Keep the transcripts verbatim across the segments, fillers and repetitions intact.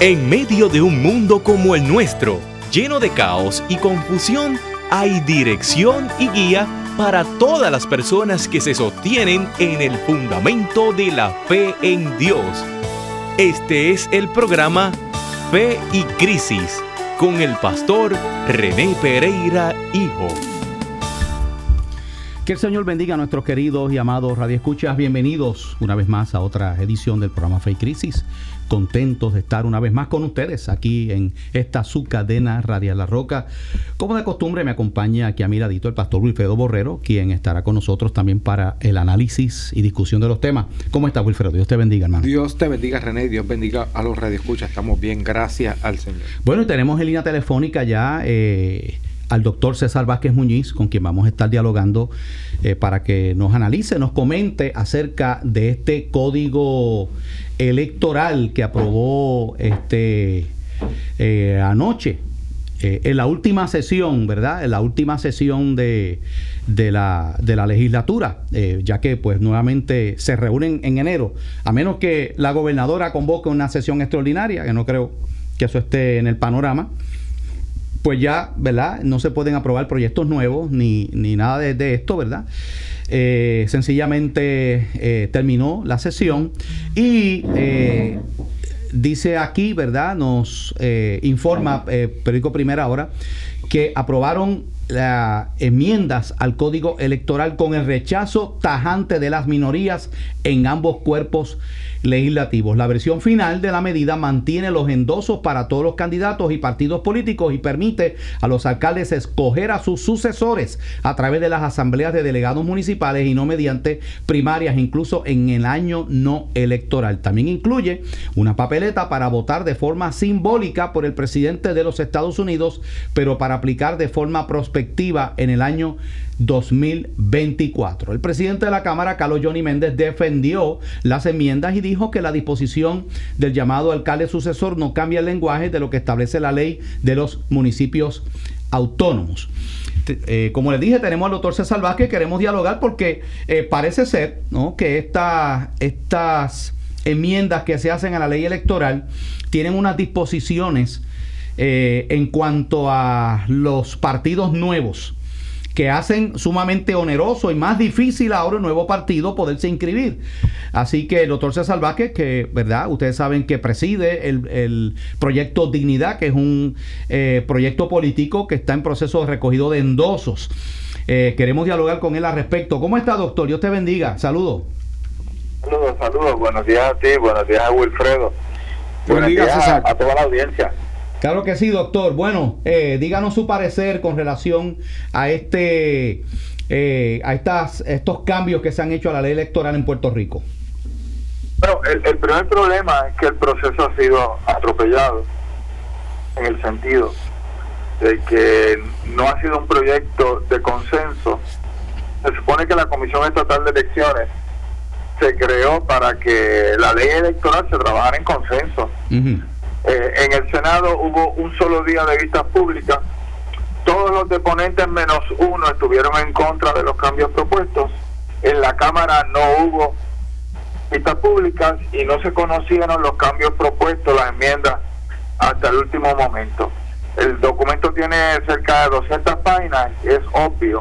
En medio de un mundo como el nuestro, lleno de caos y confusión, hay dirección y guía para todas las personas que se sostienen en el fundamento de la fe en Dios. Este es el programa Fe y Crisis con el pastor René Pereira, hijo. Que el Señor bendiga a nuestros queridos y amados radioescuchas. Bienvenidos una vez más a otra edición del programa Fe y Crisis. Contentos de estar una vez más con ustedes aquí en esta su cadena Radial La Roca. Como de costumbre, me acompaña aquí a mi ladito el pastor Wilfredo Borrero, quien estará con nosotros también para el análisis y discusión de los temas. ¿Cómo está, Wilfredo? Dios te bendiga, hermano. Dios te bendiga, René. Dios bendiga a los radioescuchas. Estamos bien, gracias al Señor. Bueno, y tenemos en línea telefónica ya eh, al doctor César Vázquez Muñiz, con quien vamos a estar dialogando eh, para que nos analice, nos comente acerca de este código electoral que aprobó este eh, anoche eh, en la última sesión, ¿verdad? En la última sesión de, de, la, de la legislatura, eh, ya que pues nuevamente se reúnen en enero, a menos que la gobernadora convoque una sesión extraordinaria, que no creo que eso esté en el panorama. Pues ya, ¿verdad? No se pueden aprobar proyectos nuevos ni, ni nada de, de esto, ¿verdad? Eh, sencillamente eh, terminó la sesión y eh, dice aquí, ¿verdad? Nos eh, informa eh, Periódico Primera Hora que aprobaron las enmiendas al Código Electoral con el rechazo tajante de las minorías en ambos cuerpos legislativos. La versión final de la medida mantiene los endosos para todos los candidatos y partidos políticos y permite a los alcaldes escoger a sus sucesores a través de las asambleas de delegados municipales y no mediante primarias, incluso en el año no electoral. También incluye una papeleta para votar de forma simbólica por el presidente de los Estados Unidos, pero para aplicar de forma prospectiva en el año dos mil veinticuatro. El presidente de la Cámara, Carlos Johnny Méndez, defendió las enmiendas y dijo que la disposición del llamado alcalde sucesor no cambia el lenguaje de lo que establece la ley de los municipios autónomos. Eh, como les dije, tenemos al doctor César Vázquez, queremos dialogar porque eh, parece ser, ¿no?, que esta, estas enmiendas que se hacen a la ley electoral tienen unas disposiciones eh, en cuanto a los partidos nuevos, que hacen sumamente oneroso y más difícil ahora un nuevo partido poderse inscribir. Así que el doctor César Vázquez, que, ¿verdad?, ustedes saben que preside el, el proyecto Dignidad, que es un eh, proyecto político que está en proceso de recogido de endosos. Eh, queremos dialogar con él al respecto. ¿Cómo está, doctor? Dios te bendiga. Saludos. Saludos, saludos. Buenos días a ti, buenos días a Wilfredo. Buenos días, César. A, a toda la audiencia. Claro que sí, doctor. Bueno, eh, díganos su parecer con relación a este eh, a estas estos cambios que se han hecho a la ley electoral en Puerto Rico. Bueno, el, el primer problema es que el proceso ha sido atropellado en el sentido de que no ha sido un proyecto de consenso. Se supone que la Comisión Estatal de Elecciones se creó para que la ley electoral se trabajara en consenso. Uh-huh. Eh, en el Senado hubo un solo día de vistas públicas. Todos los deponentes menos uno estuvieron en contra de los cambios propuestos. En la Cámara no hubo vistas públicas y no se conocieron los cambios propuestos, las enmiendas, hasta el último momento. El documento tiene cerca de doscientas páginas y es obvio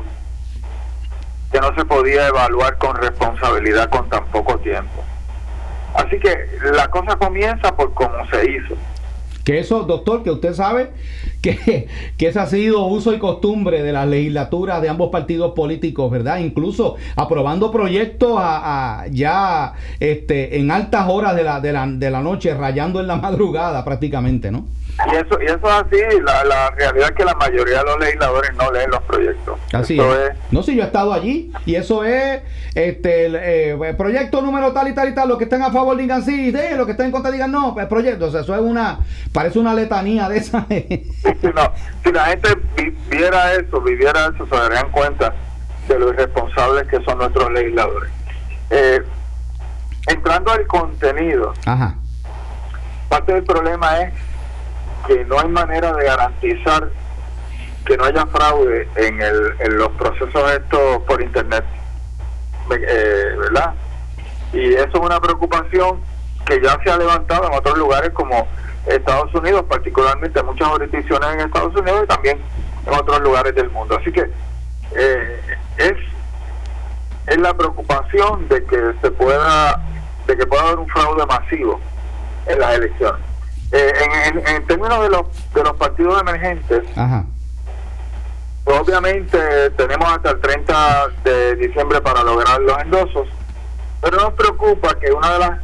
que no se podía evaluar con responsabilidad con tan poco tiempo. Así que la cosa comienza por cómo se hizo. Que eso, doctor, que usted sabe que, que ese ha sido uso y costumbre de las legislaturas de ambos partidos políticos, ¿verdad? Incluso aprobando proyectos a, a ya este, en altas horas de la, de, la, de la noche, rayando en la madrugada prácticamente, ¿no? Y eso, y eso es así. La, la realidad es que la mayoría de los legisladores no leen los proyectos. Así es. es. No, si yo he estado allí y eso es este el, eh, el proyecto número tal y tal y tal. Los que estén a favor digan sí, de, los que estén en contra digan no. El proyecto, o sea, eso es una, parece una letanía de esa. No, si la gente vi, viera eso, viviera eso, se darían cuenta de lo irresponsables que son nuestros legisladores. Eh, entrando al contenido, Ajá. parte del problema es que no hay manera de garantizar que no haya fraude en el en los procesos estos por internet, eh, ¿verdad? Y eso es una preocupación que ya se ha levantado en otros lugares como Estados Unidos, particularmente muchas jurisdicciones en Estados Unidos y también en otros lugares del mundo. Así que eh, es, es la preocupación de que se pueda, de que pueda haber un fraude masivo en las elecciones. Eh, en, en, en términos de los de los partidos emergentes, Ajá. pues obviamente tenemos hasta el treinta de diciembre para lograr los endosos, pero nos preocupa que una de las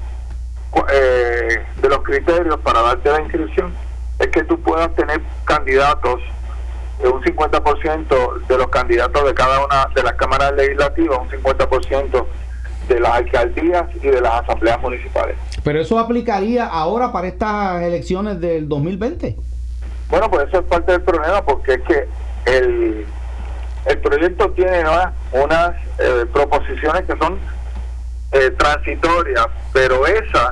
eh, de los criterios para darte la inscripción es que tú puedas tener candidatos, de un cincuenta por ciento de los candidatos de cada una de las cámaras legislativas, un cincuenta por ciento de las alcaldías y de las asambleas municipales. Pero eso aplicaría ahora para estas elecciones del dos mil veinte. Bueno, pues eso es parte del problema, porque es que el, el proyecto tiene unas, unas eh, proposiciones que son eh, transitorias, pero esa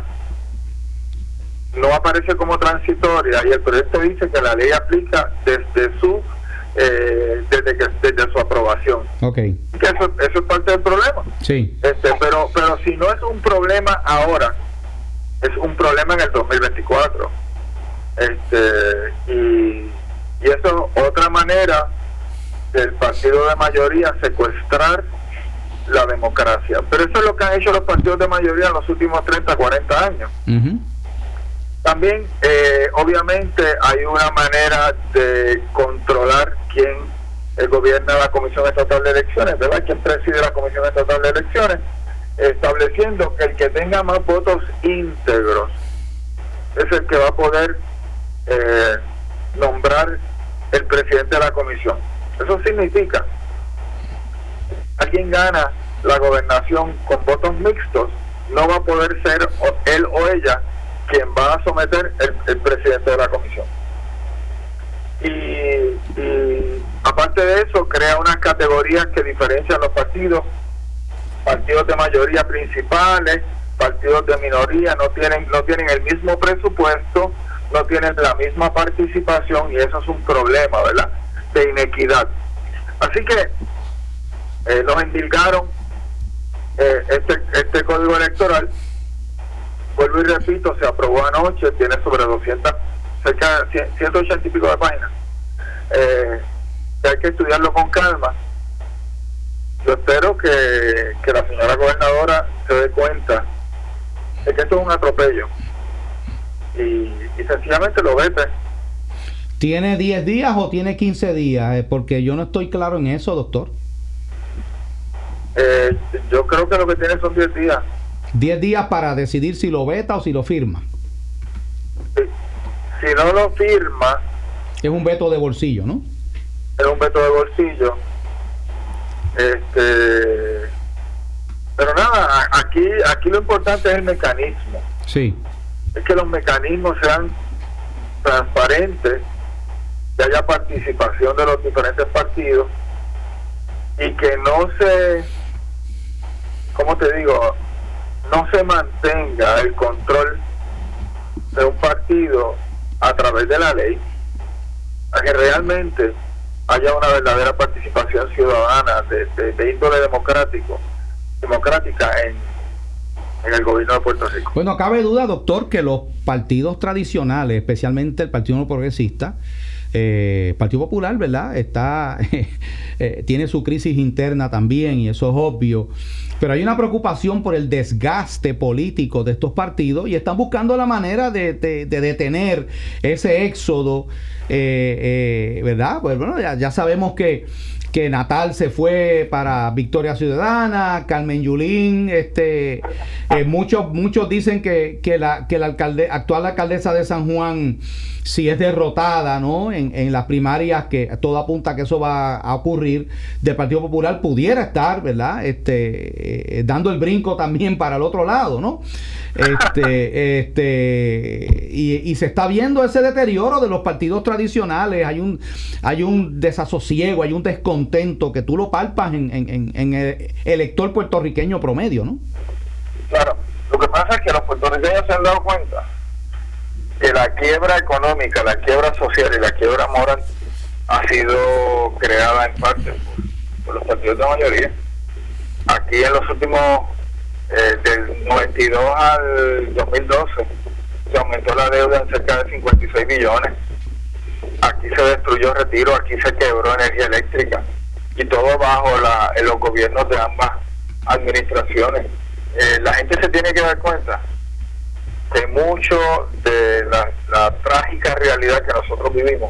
no aparece como transitoria, y el proyecto dice que la ley aplica desde su eh, desde que desde su aprobación. Okay. Que eso, eso es parte del problema. Sí. Este, pero pero si no es un problema ahora, es un problema en el dos mil veinticuatro. Este y, y eso es otra manera del partido de mayoría secuestrar la democracia. Pero eso es lo que han hecho los partidos de mayoría en los últimos treinta, cuarenta años. Uh-huh. También, eh, obviamente, hay una manera de controlar quién eh, gobierna la Comisión Estatal de Elecciones, ¿verdad? Quién preside la Comisión Estatal de Elecciones, estableciendo que el que tenga más votos íntegros es el que va a poder eh, nombrar el presidente de la comisión. Eso significa, alguien gana la gobernación con votos mixtos, no va a poder ser él o ella quien va a someter el, el presidente de la comisión. Y, y aparte de eso, crea unas categorías que diferencian los partidos: partidos de mayoría principales, partidos de minoría, no tienen no tienen el mismo presupuesto, no tienen la misma participación, y eso es un problema, ¿verdad?, de inequidad. Así que eh, nos endilgaron eh, este este código electoral. Vuelvo y repito, se aprobó anoche, tiene sobre doscientas, cerca de ciento ochenta y pico de páginas. Eh, hay que estudiarlo con calma. Yo espero que, que la señora gobernadora se dé cuenta de que esto es un atropello y, y sencillamente lo vete. ¿Tiene diez días o tiene quince días? Porque yo no estoy claro en eso, doctor. Eh, yo creo que lo que tiene son diez días. diez días para decidir si lo veta o si lo firma. Si, si no lo firma, es un veto de bolsillo, ¿no? Es un veto de bolsillo. Este, pero nada, aquí aquí lo importante es el mecanismo. Sí. Es que los mecanismos sean transparentes, que haya participación de los diferentes partidos y que no se, ¿cómo te digo?, no se mantenga el control de un partido a través de la ley, a que realmente haya una verdadera participación ciudadana de, de, de índole democrático, democrática en, en el gobierno de Puerto Rico. Bueno, cabe duda, doctor, que los partidos tradicionales, especialmente el Partido No Progresista, eh, Partido Popular, ¿verdad?, está eh, tiene su crisis interna también, y eso es obvio. Pero hay una preocupación por el desgaste político de estos partidos y están buscando la manera de, de, de detener ese éxodo, eh, eh, ¿verdad? Pues bueno, ya, ya sabemos que, que Natal se fue para Victoria Ciudadana, Carmen Yulín, este, eh, muchos muchos dicen que, que la que la alcalde, actual alcaldesa de San Juan, si es derrotada, ¿no?, en, en las primarias, que todo apunta a que eso va a ocurrir, del Partido Popular, pudiera estar, ¿verdad?, este, eh, dando el brinco también para el otro lado, ¿no? Este, este, y, y se está viendo ese deterioro de los partidos tradicionales. Hay un, hay un desasosiego, hay un descontento que tú lo palpas en, en, en el elector puertorriqueño promedio, ¿no? Claro, lo que pasa es que los puertorriqueños se han dado cuenta que la quiebra económica, la quiebra social y la quiebra moral ha sido creada en parte por, por los partidos de mayoría. Aquí en los últimos, eh, del noventa y dos al dos mil doce, se aumentó aumentó la deuda en cerca de cincuenta y seis billones. Aquí se destruyó Retiro, aquí se quebró energía eléctrica, y todo bajo la, en los gobiernos de ambas administraciones. Eh, la gente se tiene que dar cuenta que mucho de la, la trágica realidad que nosotros vivimos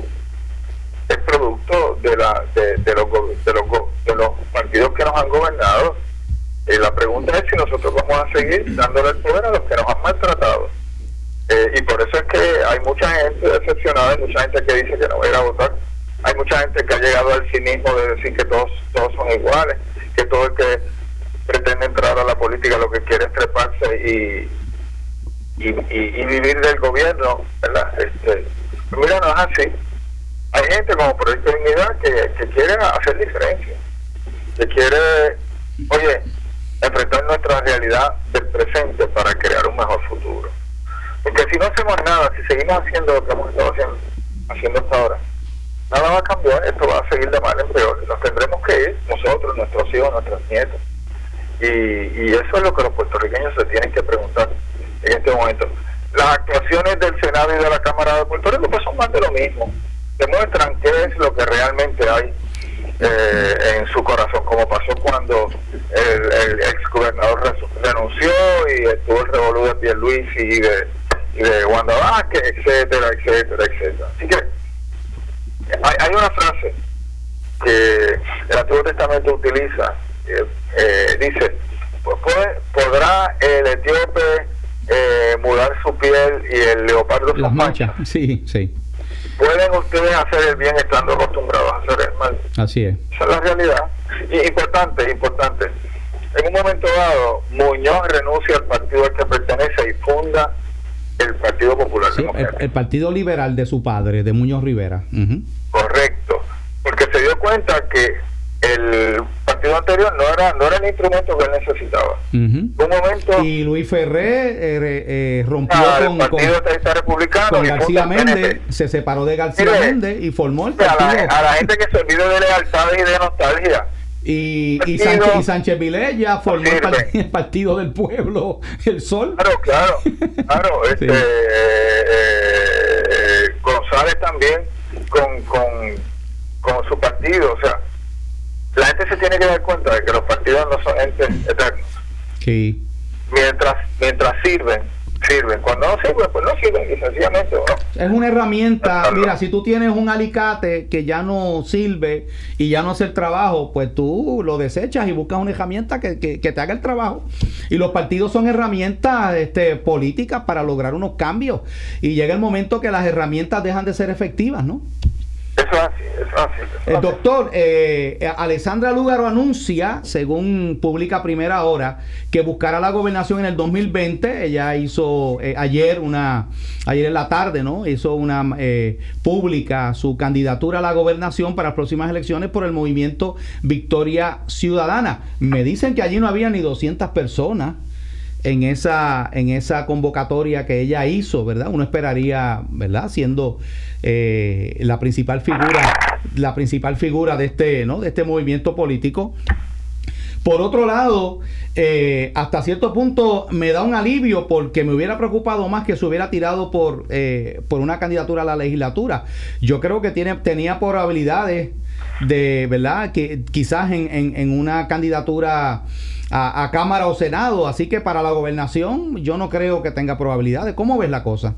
es producto de la de, de, los, de, los, de los partidos que nos han gobernado. Eh, la pregunta es si nosotros vamos a seguir dándole el poder a los que nos han maltratado. Eh, y por eso es que hay mucha gente decepcionada, hay mucha gente que dice que no va a ir a votar, hay mucha gente que ha llegado al cinismo de decir que todos todos son iguales, que todo el que pretende entrar a la política lo que quiere es treparse y y, y, y vivir del gobierno, ¿verdad? Este, mira, no es así. Hay gente como Proyecto de Dignidad que, que quiere hacer diferencia, que quiere, oye, enfrentar nuestra realidad del presente para crear un mejor futuro. Porque si no hacemos nada, si seguimos haciendo lo que hemos estado haciendo, haciendo hasta ahora, nada va a cambiar, esto va a seguir de mal en peor. Nos tendremos que ir, nosotros, nuestros hijos, nuestros nietos. Y, y eso es lo que los puertorriqueños se tienen que preguntar en este momento. Las actuaciones del Senado y de la Cámara de Puerto Rico pues son más de lo mismo. Demuestran qué es lo que realmente hay eh, en su corazón, como pasó cuando el, el ex gobernador renunció y estuvo el revolú de Pierluisi y de, y de Wanda Vázquez, etcétera, etcétera, etcétera. Así que hay, hay una frase que el Antiguo Testamento utiliza, eh, eh, dice, pues puede, podrá el etíope eh, mudar su piel y el leopardo sus manchas. Sí, sí. Pueden ustedes hacer el bien estando acostumbrados a hacer el mal. Así es. Esa es la realidad. Y importante, importante. En un momento dado, Muñoz renuncia al partido al que pertenece y funda el Partido Popular sí, Democrático. El, el Partido Liberal de su padre, de Muñoz Rivera. Uh-huh. Correcto. Porque se dio cuenta que el partido anterior no era no era el instrumento que él necesitaba. Uh-huh. Un momento. Y Luis Ferré eh, eh, rompió ah, con, el Partido con, Republicano con García Méndez, se separó de García Mire, Méndez y formó el partido. A la, a la gente que se olvide de lealtades y de nostalgia. Y, y, Sánchez, y Sánchez Vilella formó el partido, el partido del Pueblo, el Sol. Claro, claro, claro. Este, sí. eh, eh, González también con, con, con su partido. O sea, la gente se tiene que dar cuenta de que los partidos no son entes eternos. Sí. Mientras, mientras sirven, sirven. Cuando no sirven, pues no sirven, y sencillamente, ¿no? Es una herramienta. Mira, si tú tienes un alicate que ya no sirve y ya no hace el trabajo, pues tú lo desechas y buscas una herramienta que, que, que te haga el trabajo. Y los partidos son herramientas este, políticas para lograr unos cambios. Y llega el momento que las herramientas dejan de ser efectivas, ¿no? Eso es así, eso es así. Eso es el doctor, eh, Alessandra Lúgaro anuncia, según publica Primera Hora, que buscará la gobernación en el dos mil veinte. Ella hizo eh, ayer una, ayer en la tarde, ¿no? Hizo una eh, pública su candidatura a la gobernación para las próximas elecciones por el movimiento Victoria Ciudadana. Me dicen que allí no había ni doscientas personas en esa en esa convocatoria que ella hizo, ¿verdad? Uno esperaría, ¿verdad? Siendo eh, la principal figura la principal figura de este, ¿no? de este movimiento político. Por otro lado, eh, hasta cierto punto me da un alivio porque me hubiera preocupado más que se hubiera tirado por eh, por una candidatura a la legislatura. Yo creo que tiene tenía probabilidades de, ¿verdad? Que quizás en, en, en una candidatura A, a Cámara o Senado, así que para la gobernación yo no creo que tenga probabilidades. ¿Cómo ves la cosa?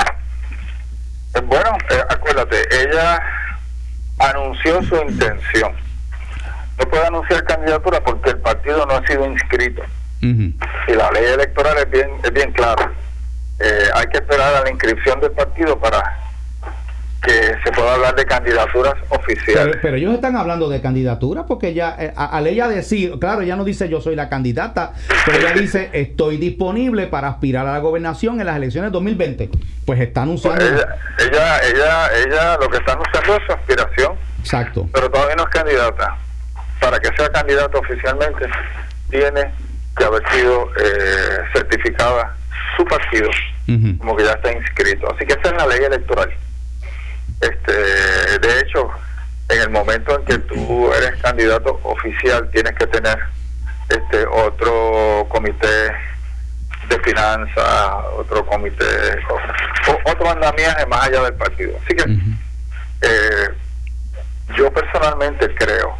Bueno, eh, acuérdate, ella anunció su intención. No puede anunciar candidatura porque el partido no ha sido inscrito. Uh-huh. Y la ley electoral es bien es bien clara. Eh, hay que esperar a la inscripción del partido para que se pueda hablar de candidaturas oficiales. Pero, pero ellos están hablando de candidaturas porque ya eh, a, al ella decir, claro, ella no dice yo soy la candidata, pero ella dice estoy disponible para aspirar a la gobernación en las elecciones dos mil veinte. Pues está anunciando. Pues ella, ella, ella, ella lo que está anunciando es su aspiración. Exacto. Pero todavía no es candidata. Para que sea candidata oficialmente tiene que haber sido eh, certificada su partido, uh-huh, como que ya está inscrito. Así que esa es la ley electoral. Este, de hecho, en el momento en que tú eres candidato oficial, tienes que tener este otro comité de finanzas, otro comité, o, otro andamiaje más allá del partido. Así que uh-huh. eh, yo personalmente creo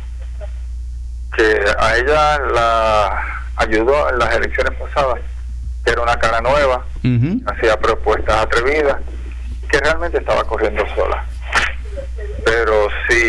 que a ella la ayudó en las elecciones pasadas, que era una cara nueva, uh-huh. hacía propuestas atrevidas, que realmente estaba corriendo sola. Pero si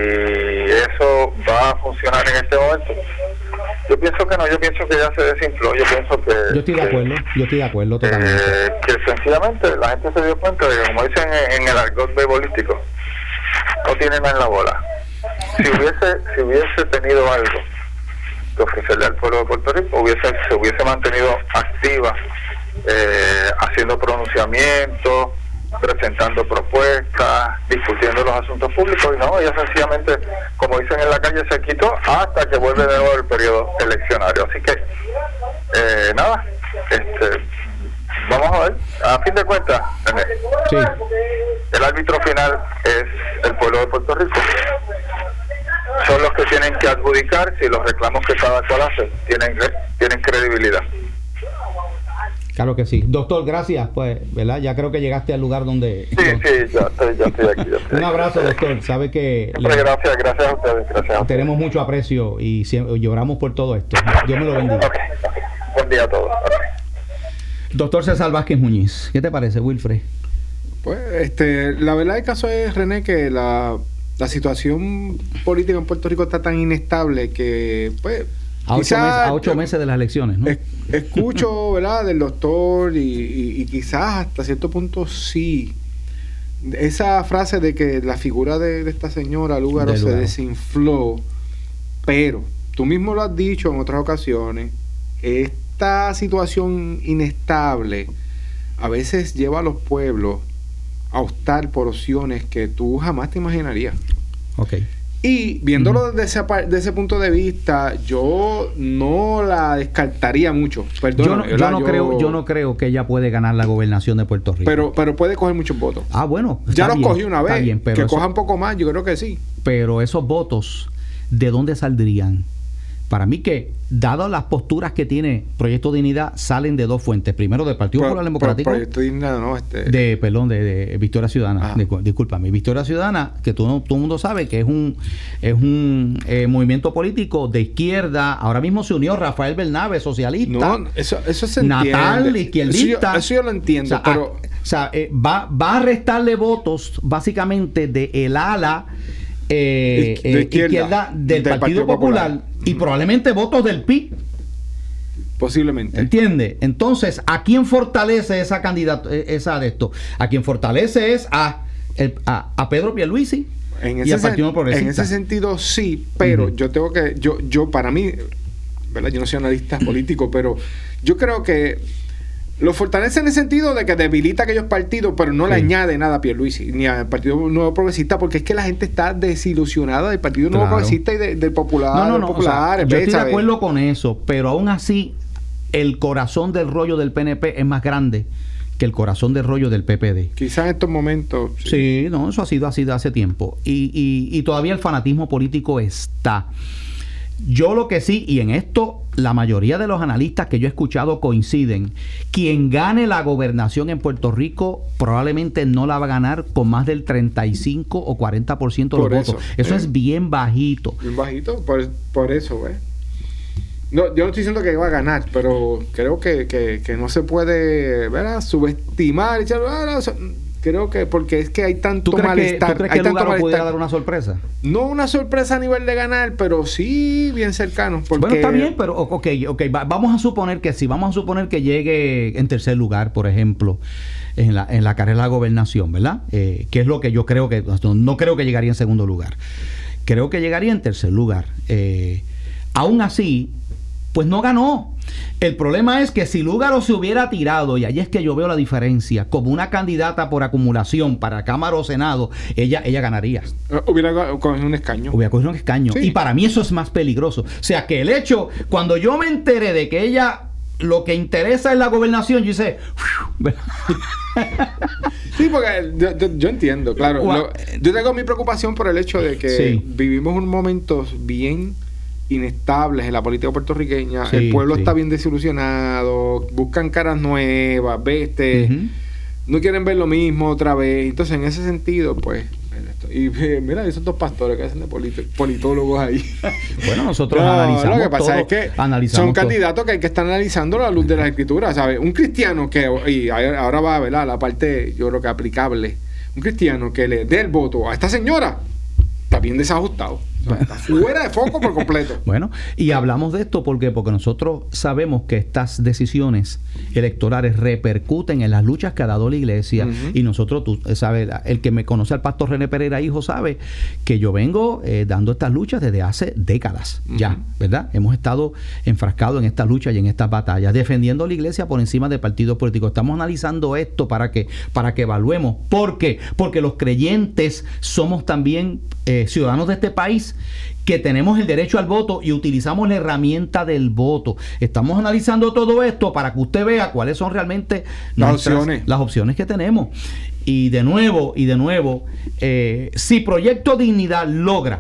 eso va a funcionar en este momento, yo pienso que no, yo pienso que ya se desinfló, yo pienso que... Yo estoy de acuerdo, que, yo estoy de acuerdo totalmente. Eh, que sencillamente la gente se dio cuenta de que, como dicen en, en el argot beisbolístico, no tiene nada en la bola. Si hubiese, si hubiese tenido algo que ofrecerle al pueblo de Puerto Rico, hubiese, se hubiese mantenido activa, eh, haciendo pronunciamientos, presentando propuestas, discutiendo los asuntos públicos, y no, ella sencillamente, como dicen en la calle, se quitó hasta que vuelve de nuevo el periodo eleccionario. Así que, eh, nada, este, vamos a ver, a fin de cuentas, sí. el árbitro final es el pueblo de Puerto Rico. Son los que tienen que adjudicar si los reclamos que cada cual hace tienen, tienen credibilidad. Claro que sí. Doctor, gracias, pues, ¿verdad? Ya creo que llegaste al lugar donde... Sí, sí, ya estoy, ya estoy aquí. Ya estoy Un abrazo, aquí. Doctor. Sabe que... Le... Gracias, gracias a ustedes. Gracias a ustedes. Tenemos mucho aprecio y siempre, lloramos por todo esto. Dios me lo bendiga. Okay, okay. Buen día a todos. Okay. Doctor César Vázquez Muñiz, ¿qué te parece, Wilfred? Pues, este, la verdad del caso es, René, que la, la situación política en Puerto Rico está tan inestable que, pues... A ocho, quizás, meses, a ocho meses de las elecciones, ¿no? Es, escucho, ¿verdad?, del doctor y, y, y quizás hasta cierto punto sí. Esa frase de que la figura de, de esta señora Lúgaro de se Lúgaro. desinfló, pero tú mismo lo has dicho en otras ocasiones, esta situación inestable a veces lleva a los pueblos a optar por opciones que tú jamás te imaginarías. Ok. Y viéndolo desde ese, desde ese punto de vista, yo no la descartaría mucho. Perdón, yo, no, yo, no yo, creo, yo no creo que ella puede ganar la gobernación de Puerto Rico. Pero, pero puede coger muchos votos. Ah, bueno. Ya los cogió una vez. Bien, pero que eso, coja un poco más, yo creo que sí. Pero esos votos, ¿de dónde saldrían? Para mí que, dadas las posturas que tiene Proyecto Dignidad, salen de dos fuentes. Primero, del Partido Popular Democrático. Proyecto Dignidad, no, este... De, perdón, de, de Victoria Ciudadana. De, discúlpame. Victoria Ciudadana, que todo, todo el mundo sabe que es un es un eh, movimiento político de izquierda. Ahora mismo se unió Rafael Bernabe, socialista. No, eso, eso se entiende. Natal, izquierdista. Eso yo, eso yo lo entiendo, o sea, pero... A, o sea, eh, va, va a restarle votos, básicamente, de el ala... Eh, de, de izquierda, izquierda del, del Partido, Partido Popular, Popular y uh-huh. probablemente votos del P I. Posiblemente. ¿Entiende? Entonces, ¿a quién fortalece esa candidato, esa de esto? A quien fortalece es a, el, a, a Pedro Pierluisi en y ese al Partido sen- Progresista. En ese sentido, sí, pero uh-huh. yo tengo que, yo, yo para mí, ¿verdad? Yo no soy analista político, pero yo creo que lo fortalece en el sentido de que debilita aquellos partidos, pero no sí. le añade nada a Pierluisi ni al Partido Nuevo Progresista, porque es que la gente está desilusionada del Partido Nuevo claro. Progresista y de, del Popular. No, no, no. Popular, O sea, yo estoy de acuerdo con eso, pero aún así, el corazón del rollo del P N P es más grande que el corazón del rollo del P P D. Quizás en estos momentos. Sí, sí no, eso ha sido así de hace tiempo. Y, y, y todavía el fanatismo político está. Yo lo que sí, y en esto la mayoría de los analistas que yo he escuchado coinciden, quien gane la gobernación en Puerto Rico probablemente no la va a ganar con más del treinta y cinco o cuarenta por ciento de los eso, votos. Eso eh, es bien bajito. Bien bajito, por, por eso, ¿eh? No, yo no estoy diciendo que va a ganar, pero creo que, que, que no se puede, ¿verdad?, subestimar. Creo que porque es que hay tanto ¿Tú crees malestar. Que, ¿Tú crees hay que tanto Lúgaro pudiera dar una sorpresa? No una sorpresa a nivel de ganar, pero sí bien cercano. Porque... Bueno, está bien, pero ok, ok, va, vamos a suponer que sí, vamos a suponer que llegue en tercer lugar, por ejemplo, en la, en la carrera de la gobernación, ¿verdad? Eh, que es lo que yo creo que, no creo que llegaría en segundo lugar. Creo que llegaría en tercer lugar. Eh, aún así, pues no ganó. El problema es que si Lúgaro se hubiera tirado, y ahí es que yo veo la diferencia, como una candidata por acumulación para Cámara o Senado, ella, ella ganaría. Uh, hubiera cogido un escaño. Hubiera cogido un escaño. Sí. Y para mí eso es más peligroso. O sea, que el hecho, cuando yo me enteré de que ella lo que interesa es la gobernación, yo hice... Sí, porque yo, yo, yo entiendo, claro. Lo, yo tengo mi preocupación por el hecho de que sí. vivimos un momento bien inestables en la política puertorriqueña. Sí, el pueblo sí. está bien desilusionado, buscan caras nuevas, ¿ves? Este, Uh-huh. no quieren ver lo mismo otra vez. Entonces, en ese sentido, pues... Y mira, esos dos pastores que hacen de polito- politólogos ahí. Bueno, nosotros No, analizamos lo que pasa todo, es que analizamos son todo. candidatos que hay que estar analizando a la luz de las escrituras, ¿sabes? Un cristiano que, y ahora va, ¿verdad? La parte, yo creo que aplicable. Un cristiano que le dé el voto a esta señora está bien desajustado. O sea, está fuera de foco por completo. Bueno, y hablamos de esto porque porque nosotros sabemos que estas decisiones electorales repercuten en las luchas que ha dado la iglesia. Uh-huh. Y nosotros, tú sabes, el que me conoce al pastor René Pereira hijo sabe que yo vengo eh, dando estas luchas desde hace décadas. Uh-huh. Ya, ¿verdad? Hemos estado enfrascados en estas luchas y en estas batallas, defendiendo la iglesia por encima de partidos políticos. Estamos analizando esto para que para que evaluemos. ¿Por qué? Porque los creyentes somos también eh, ciudadanos de este país, que tenemos el derecho al voto y utilizamos la herramienta del voto. Estamos analizando todo esto para que usted vea cuáles son realmente las nuestras, opciones. las opciones que tenemos. Y de nuevo, y de nuevo, eh, si Proyecto Dignidad logra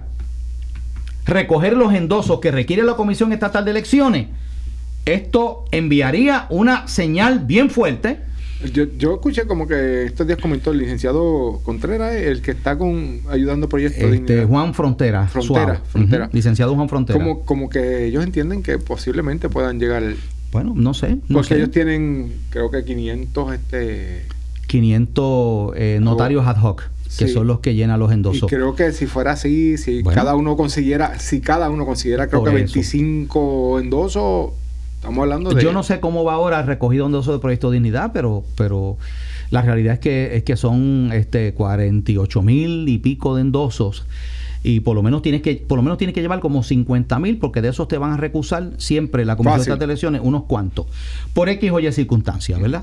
recoger los endosos que requiere la Comisión Estatal de Elecciones, esto enviaría una señal bien fuerte. Yo, yo escuché como que estos días comentó el licenciado Contreras, el que está con ayudando Proyecto Este, Dignidad. Juan Frontera. Frontera, Suave. Frontera. Uh-huh. Licenciado Juan Frontera. Como, como que ellos entienden que posiblemente puedan llegar. Bueno, no sé. No porque sé. ellos tienen, creo que quinientos este quinientos eh, notarios ad hoc, que sí. son los que llenan los endosos. Y creo que si fuera así, si Bueno. cada uno consiguiera, si cada uno consiguiera, creo Por que eso. veinticinco endosos, estamos hablando de... Yo no sé cómo va ahora el recogido de endosos de Proyecto Dignidad, pero pero la realidad es que es que son este cuarenta y ocho mil y pico de endosos. Y por lo menos tienes que por lo menos tienes que llevar como cincuenta mil, porque de esos te van a recusar siempre la Comisión Fácil. Estatal de Elecciones unos cuantos, por X o Y circunstancias, ¿verdad?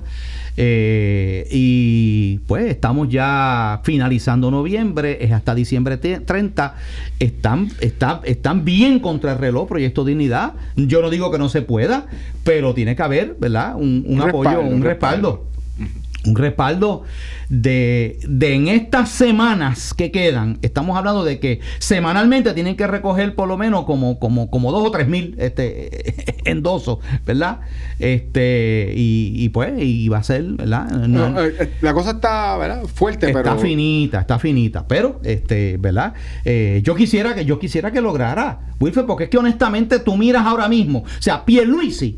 Eh, y pues estamos ya finalizando noviembre, es hasta diciembre treinta. Están, están, están bien contra el reloj Proyecto Dignidad. Yo no digo que no se pueda, pero tiene que haber, ¿verdad? Un, un, Un apoyo, respaldo, un un respaldo. respaldo. Un respaldo de, de en estas semanas que quedan. Estamos hablando de que semanalmente tienen que recoger por lo menos como, como, como dos o tres mil este, endosos, ¿verdad? Este, y, y pues, y va a ser, ¿verdad? No, No, eh, la cosa está, ¿verdad? Fuerte, está pero... finita, está finita, pero este, ¿verdad? Eh, yo quisiera que yo quisiera que lograra, Wilfred, porque es que honestamente tú miras ahora mismo, o sea, Pierluisi,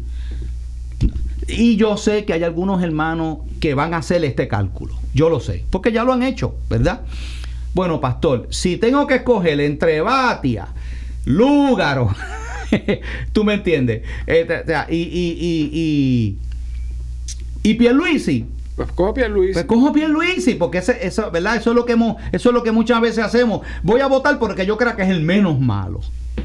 y yo sé que hay algunos hermanos que van a hacer este cálculo, yo lo sé, porque ya lo han hecho, ¿verdad? Bueno, pastor, si tengo que escoger entre Batia, Lúgaro, tú me entiendes, eh, o sea, y y y y, y Pierluisi. Pues cojo Pierluisi. Pues cojo Pierluisi, porque ese, eso, ¿verdad? Eso es lo que hemos, eso es lo que muchas veces hacemos. Voy a votar porque yo creo que es el menos malo.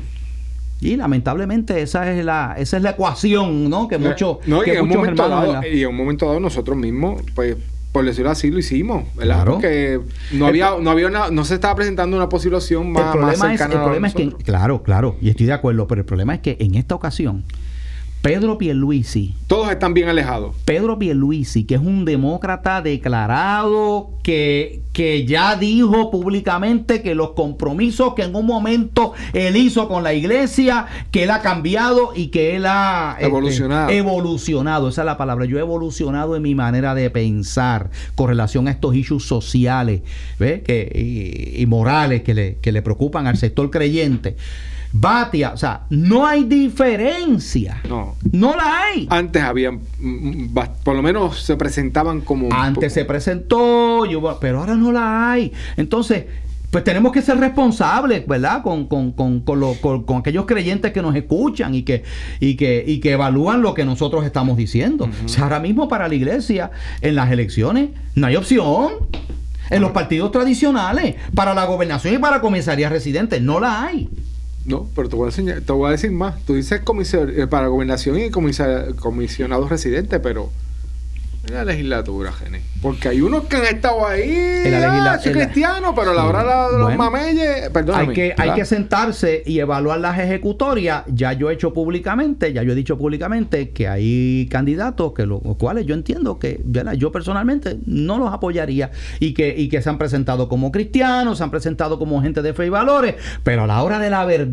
Y lamentablemente esa es la, esa es la ecuación, ¿no? Que muchos, no, que y en un muchos momento hermanos, dado, ¿verdad? y en un momento dado nosotros mismos, pues, por decirlo así, lo hicimos, ¿verdad? Claro. Porque no El había, pro- no había una, no se estaba presentando una posible opción más, el más problema, es, cercana el a problema es que, nosotros. claro, claro, y estoy de acuerdo, pero el problema es que en esta ocasión, Pedro Pierluisi, Todos están bien alejados. Pedro Pierluisi, que es un demócrata declarado, que, que ya dijo públicamente que los compromisos que en un momento él hizo con la iglesia, que él ha cambiado y que él ha este, Evolucionado. evolucionado, esa es la palabra. Yo he evolucionado en mi manera de pensar con relación a estos issues sociales, ¿ves? Que, y, y morales que le, que le preocupan al sector creyente. Batia, o sea, no hay diferencia. No. No la hay. Antes habían, mm, bast- por lo menos se presentaban como... un Antes poco- se presentó, yo- pero ahora no la hay. Entonces, pues tenemos que ser responsables, ¿verdad? Con, con, con, con, lo- con- con aquellos creyentes que nos escuchan y que, y que, y que evalúan lo que nosotros estamos diciendo. Ujú. O sea, ahora mismo para la iglesia, en las elecciones, no hay opción. En los partidos tradicionales, para la gobernación y para comisaría residente, no la hay. No, pero te voy a enseñar, te voy a decir más. Tú dices comisar, eh, para gobernación y comisa- comisionados residentes, pero en la legislatura, Gene. Porque hay unos que han estado ahí, En la legisla- ah, soy en la- cristiano, pero a la Sí. hora de la- de los Bueno, mameyes, perdóname. Hay que, hay ¿verdad? que sentarse y evaluar las ejecutorias. Ya yo he hecho públicamente, ya yo he dicho públicamente que hay candidatos que los cuales yo entiendo que ¿verdad? Yo personalmente no los apoyaría y que, y que se han presentado como cristianos, se han presentado como gente de fe y valores, pero a la hora de la verdad,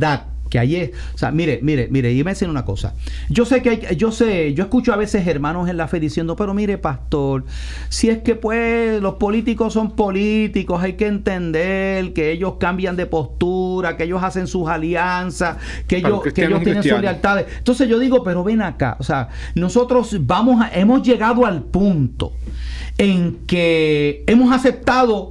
que ahí es, o sea, mire, mire, mire, y me dicen una cosa. Yo sé que hay, yo sé, yo escucho a veces hermanos en la fe diciendo, pero mire, pastor, si es que pues los políticos son políticos, hay que entender que ellos cambian de postura, que ellos hacen sus alianzas, que ellos, que ellos tienen sus lealtades. Entonces yo digo, pero ven acá, o sea, nosotros vamos a, hemos llegado al punto en que hemos aceptado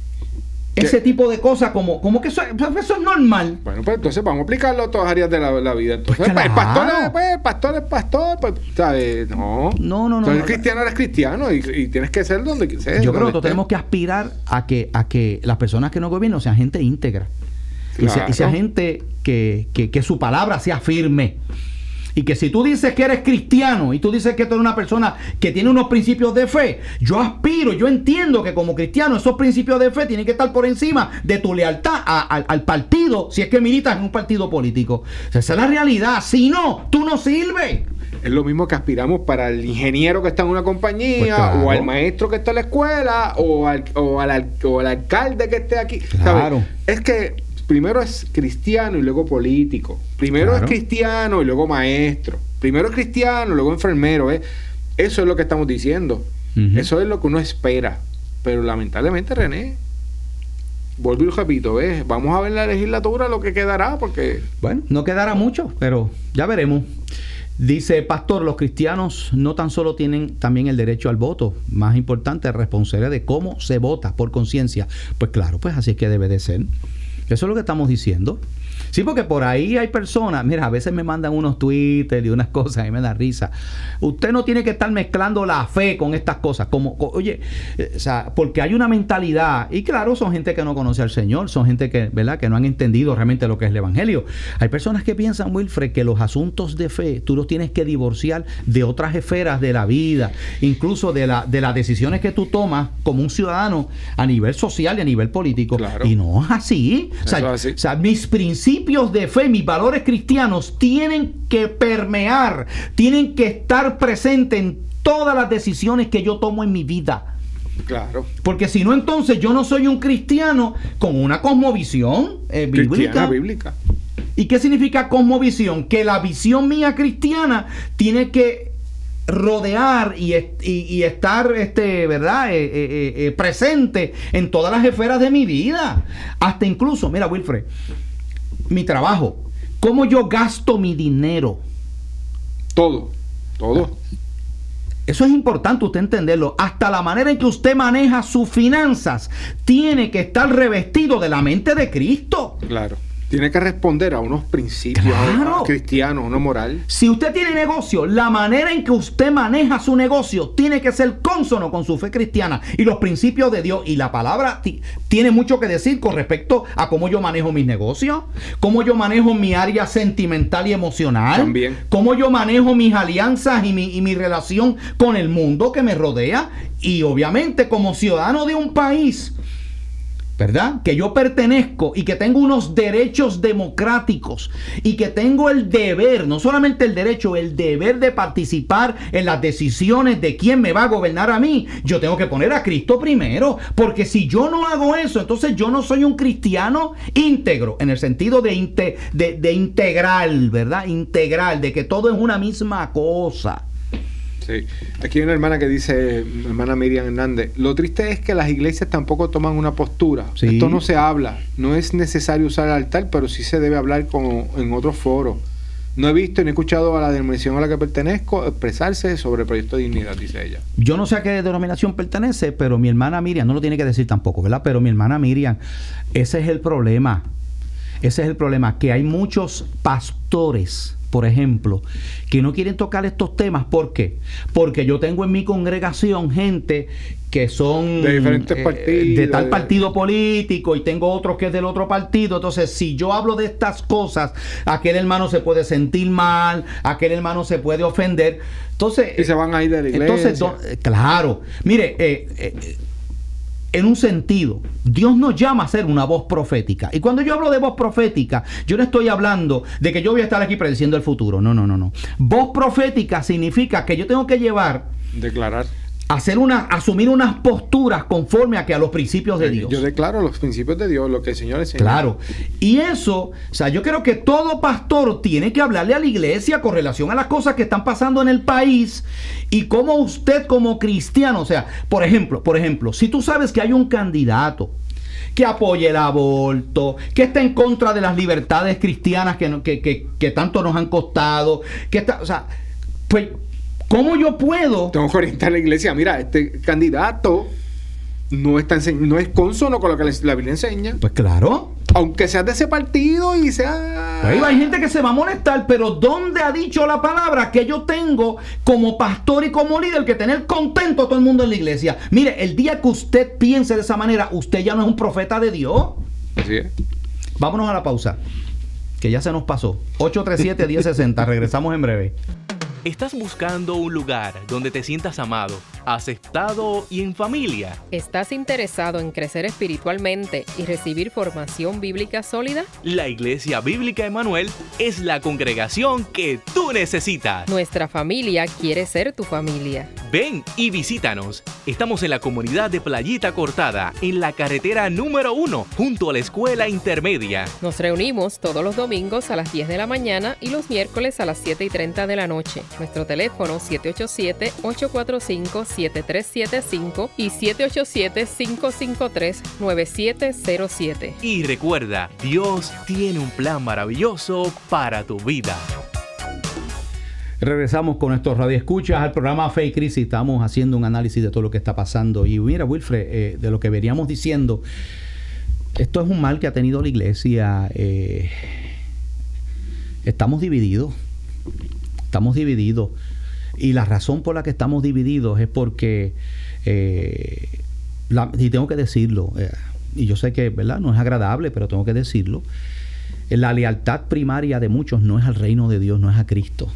ese tipo de cosas como, como que eso, eso es normal. Bueno, pues entonces vamos a aplicarlo a todas las áreas de la, la vida. Entonces, pues claro. el pastor es pues, el pastor, es pastor, pues, ¿sabes? No. No, no, no. Entonces, no, cristiano eres cristiano y, y tienes que ser donde seas. Yo creo que nosotros tenemos que aspirar a que, a que las personas que nos gobiernan sean gente íntegra. Claro. Y, sea, y sea gente que, que, que su palabra sea firme. Y que si tú dices que eres cristiano y tú dices que tú eres una persona que tiene unos principios de fe, yo aspiro, yo entiendo que como cristiano esos principios de fe tienen que estar por encima de tu lealtad a, a, al partido, si es que militas en un partido político. O sea, esa es la realidad. Si no, tú no sirves. Es lo mismo que aspiramos para el ingeniero que está en una compañía, pues claro. o al maestro que está en la escuela, o al, o al, o al alcalde que esté aquí. Claro. ¿Sabes? Es que primero es cristiano y luego político. Primero claro. es cristiano y luego maestro. Primero es cristiano y luego enfermero. ¿eh? Eso es lo que estamos diciendo. Uh-huh. Eso es lo que uno espera. Pero lamentablemente, René, vuelvo y repito, ¿ves? Vamos a ver en la legislatura lo que quedará, porque... Bueno, no quedará mucho, pero ya veremos. Dice, pastor, los cristianos no tan solo tienen también el derecho al voto, más importante, responsabilidad de cómo se vota por conciencia. Pues claro, pues así es que debe de ser. Eso es lo que estamos diciendo. Sí, porque por ahí hay personas, mira, a veces me mandan unos Twitter y unas cosas y me da risa. Usted no tiene que estar mezclando la fe con estas cosas. Como, oye, eh, o sea, porque hay una mentalidad, y claro, son gente que no conoce al Señor, son gente que, ¿verdad?, que no han entendido realmente lo que es el Evangelio. Hay personas que piensan, Wilfred, que los asuntos de fe tú los tienes que divorciar de otras esferas de la vida, incluso de, la, de las decisiones que tú tomas como un ciudadano a nivel social y a nivel político. Claro. Y no es así. O sea, así. O sea, mis principios de fe, mis valores cristianos tienen que permear, tienen que estar presentes en todas las decisiones que yo tomo en mi vida. Claro. Porque si no, entonces yo no soy un cristiano con una cosmovisión eh, bíblica. Cristiana, bíblica. ¿Y qué significa cosmovisión? Que la visión mía cristiana tiene que rodear y, y, y estar este, ¿verdad? Eh, eh, eh, presente en todas las esferas de mi vida. Hasta incluso, mira, Wilfred, mi trabajo, cómo yo gasto mi dinero. Todo, todo. Eso es importante usted entenderlo. Hasta la manera en que usted maneja sus finanzas tiene que estar revestido de la mente de Cristo. Claro. Tiene que responder a unos principios claro. cristianos, una moral. Si usted tiene negocio, la manera en que usted maneja su negocio tiene que ser cónsono con su fe cristiana y los principios de Dios. Y la palabra t- tiene mucho que decir con respecto a cómo yo manejo mis negocios, cómo yo manejo mi área sentimental y emocional, también, cómo yo manejo mis alianzas y mi, y mi relación con el mundo que me rodea. Y obviamente como ciudadano de un país, ¿verdad?, que yo pertenezco y que tengo unos derechos democráticos y que tengo el deber, no solamente el derecho, el deber de participar en las decisiones de quién me va a gobernar a mí, yo tengo que poner a Cristo primero, porque si yo no hago eso, entonces yo no soy un cristiano íntegro, en el sentido de, inte, de, de integral, ¿verdad?, integral, de que todo es una misma cosa. Sí. Aquí hay una hermana que dice, hermana Miriam Hernández, lo triste es que las iglesias tampoco toman una postura. Sí. Esto no se habla. No es necesario usar el altar, pero sí se debe hablar como en otros foros. No he visto ni he escuchado a la denominación a la que pertenezco expresarse sobre el proyecto de dignidad, dice ella. Yo no sé a qué denominación pertenece, pero mi hermana Miriam, no lo tiene que decir tampoco, ¿verdad? Pero mi hermana Miriam, ese es el problema. Ese es el problema, que hay muchos pastores, por ejemplo, que no quieren tocar estos temas. ¿Por qué? Porque yo tengo en mi congregación gente que son de diferentes eh, partidos, de tal partido político, y tengo otros que es del otro partido. Entonces, si yo hablo de estas cosas, aquel hermano se puede sentir mal, aquel hermano se puede ofender. Entonces, y se van a ir de la iglesia. Entonces, do, claro, mire, eh, eh, en un sentido, Dios nos llama a ser una voz profética. Y cuando yo hablo de voz profética, yo no estoy hablando de que yo voy a estar aquí prediciendo el futuro. No, no, no, no. Voz profética significa que yo tengo que llevar, declarar, hacer una, asumir unas posturas conforme a que a los principios de Dios. Yo declaro los principios de Dios, lo que el Señor enseña. Claro. Y eso, o sea, yo creo que todo pastor tiene que hablarle a la iglesia con relación a las cosas que están pasando en el país y cómo usted como cristiano, o sea, por ejemplo, por ejemplo, si tú sabes que hay un candidato que apoye el aborto, que está en contra de las libertades cristianas que, que, que, que tanto nos han costado, que está, o sea, pues, ¿cómo yo puedo? Tengo que orientar a la iglesia. Mira, este candidato no está ense- no es consono con lo que la, la Biblia enseña. Pues claro. Aunque sea de ese partido y sea... Ahí hay gente que se va a molestar, pero ¿dónde ha dicho la palabra que yo tengo como pastor y como líder que tener contento a todo el mundo en la iglesia? Mire, el día que usted piense de esa manera, usted ya no es un profeta de Dios. Así es. Vámonos a la pausa, que ya se nos pasó. ocho tres siete, uno cero seis cero. Regresamos en breve. ¿Estás buscando un lugar donde te sientas amado, aceptado y en familia? ¿Estás interesado en crecer espiritualmente y recibir formación bíblica sólida? La Iglesia Bíblica Emmanuel es la congregación que tú necesitas. Nuestra familia quiere ser tu familia. Ven y visítanos. Estamos en la comunidad de Playita Cortada, en la carretera número uno, junto a la escuela intermedia. Nos reunimos todos los domingos a las diez de la mañana y los miércoles a las siete y treinta de la noche. Nuestro teléfono siete ocho siete, ocho cuatro cinco, siete tres siete cinco y siete ocho siete, cinco cinco tres, nueve siete cero siete. Y recuerda, Dios tiene un plan maravilloso para tu vida. Regresamos con nuestros radioescuchas al programa Fe y Crisis. Estamos haciendo un análisis de todo lo que está pasando. Y mira, Wilfred, eh, de lo que veníamos diciendo, esto es un mal que ha tenido la iglesia. Eh, estamos divididos. Estamos divididos. Y la razón por la que estamos divididos es porque, eh, la, y tengo que decirlo, eh, y yo sé que, ¿verdad?, no es agradable, pero tengo que decirlo, la lealtad primaria de muchos no es al reino de Dios, no es a Cristo.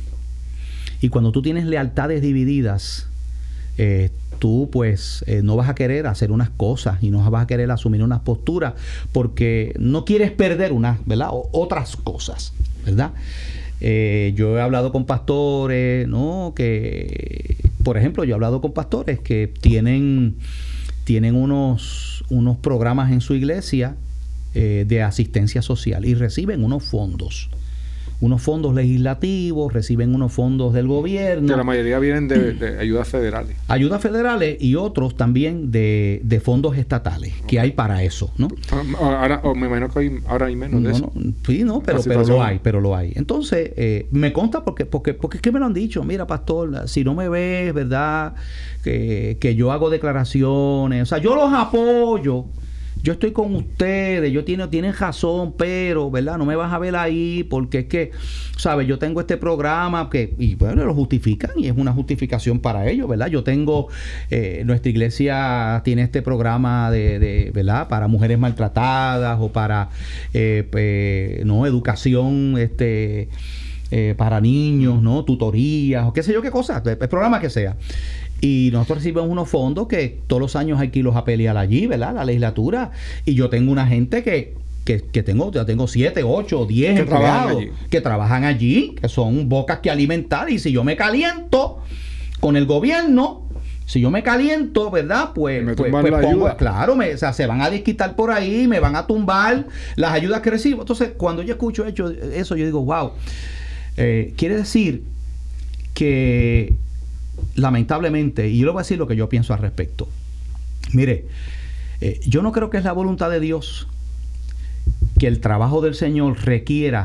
Y cuando tú tienes lealtades divididas, eh, tú pues eh, no vas a querer hacer unas cosas y no vas a querer asumir unas posturas porque no quieres perder unas, ¿verdad?, o, otras cosas, ¿verdad? Eh, yo he hablado con pastores, ¿no?, que, por ejemplo, yo he hablado con pastores que tienen, tienen unos, unos programas en su iglesia eh, de asistencia social y reciben unos fondos. Unos fondos legislativos, reciben unos fondos del gobierno. Que la mayoría vienen de, de ayudas federales. Ayudas federales y otros también de, de fondos estatales, okay, que hay para eso, ¿no? Ahora, oh, me imagino que hay, ahora hay menos no, de eso. No, sí, no, pero, pero lo hay, pero lo hay. Entonces, eh, me consta porque, porque, porque es que me lo han dicho. Mira, pastor, si no me ves, ¿verdad?, que, que yo hago declaraciones, o sea, yo los apoyo. Yo estoy con ustedes, yo tiene, tienen razón, pero, ¿verdad?, no me vas a ver ahí porque es que, ¿sabes? Yo tengo este programa que, y bueno, lo justifican y es una justificación para ellos, ¿verdad? Yo tengo, eh, nuestra iglesia tiene este programa de, de ¿verdad?, para mujeres maltratadas o para, eh, eh, no, educación, este... Eh, para niños, ¿no?, tutorías o qué sé yo qué cosas, el programa que sea. Y nosotros recibimos unos fondos que todos los años hay que irlos a pelear allí, ¿verdad?, la legislatura. Y yo tengo una gente que, que, que tengo, ya tengo siete, ocho, diez empleados que trabajan allí, que son bocas que alimentar. Y si yo me caliento con el gobierno, si yo me caliento, ¿verdad?, pues, pues, pues pongo, claro, me, o sea, se van a desquitar por ahí, me van a tumbar las ayudas que recibo. Entonces, cuando yo escucho hecho eso, yo digo, wow. Eh, quiere decir que lamentablemente, y yo le voy a decir lo que yo pienso al respecto. Mire, eh, yo no creo que es la voluntad de Dios que el trabajo del Señor requiera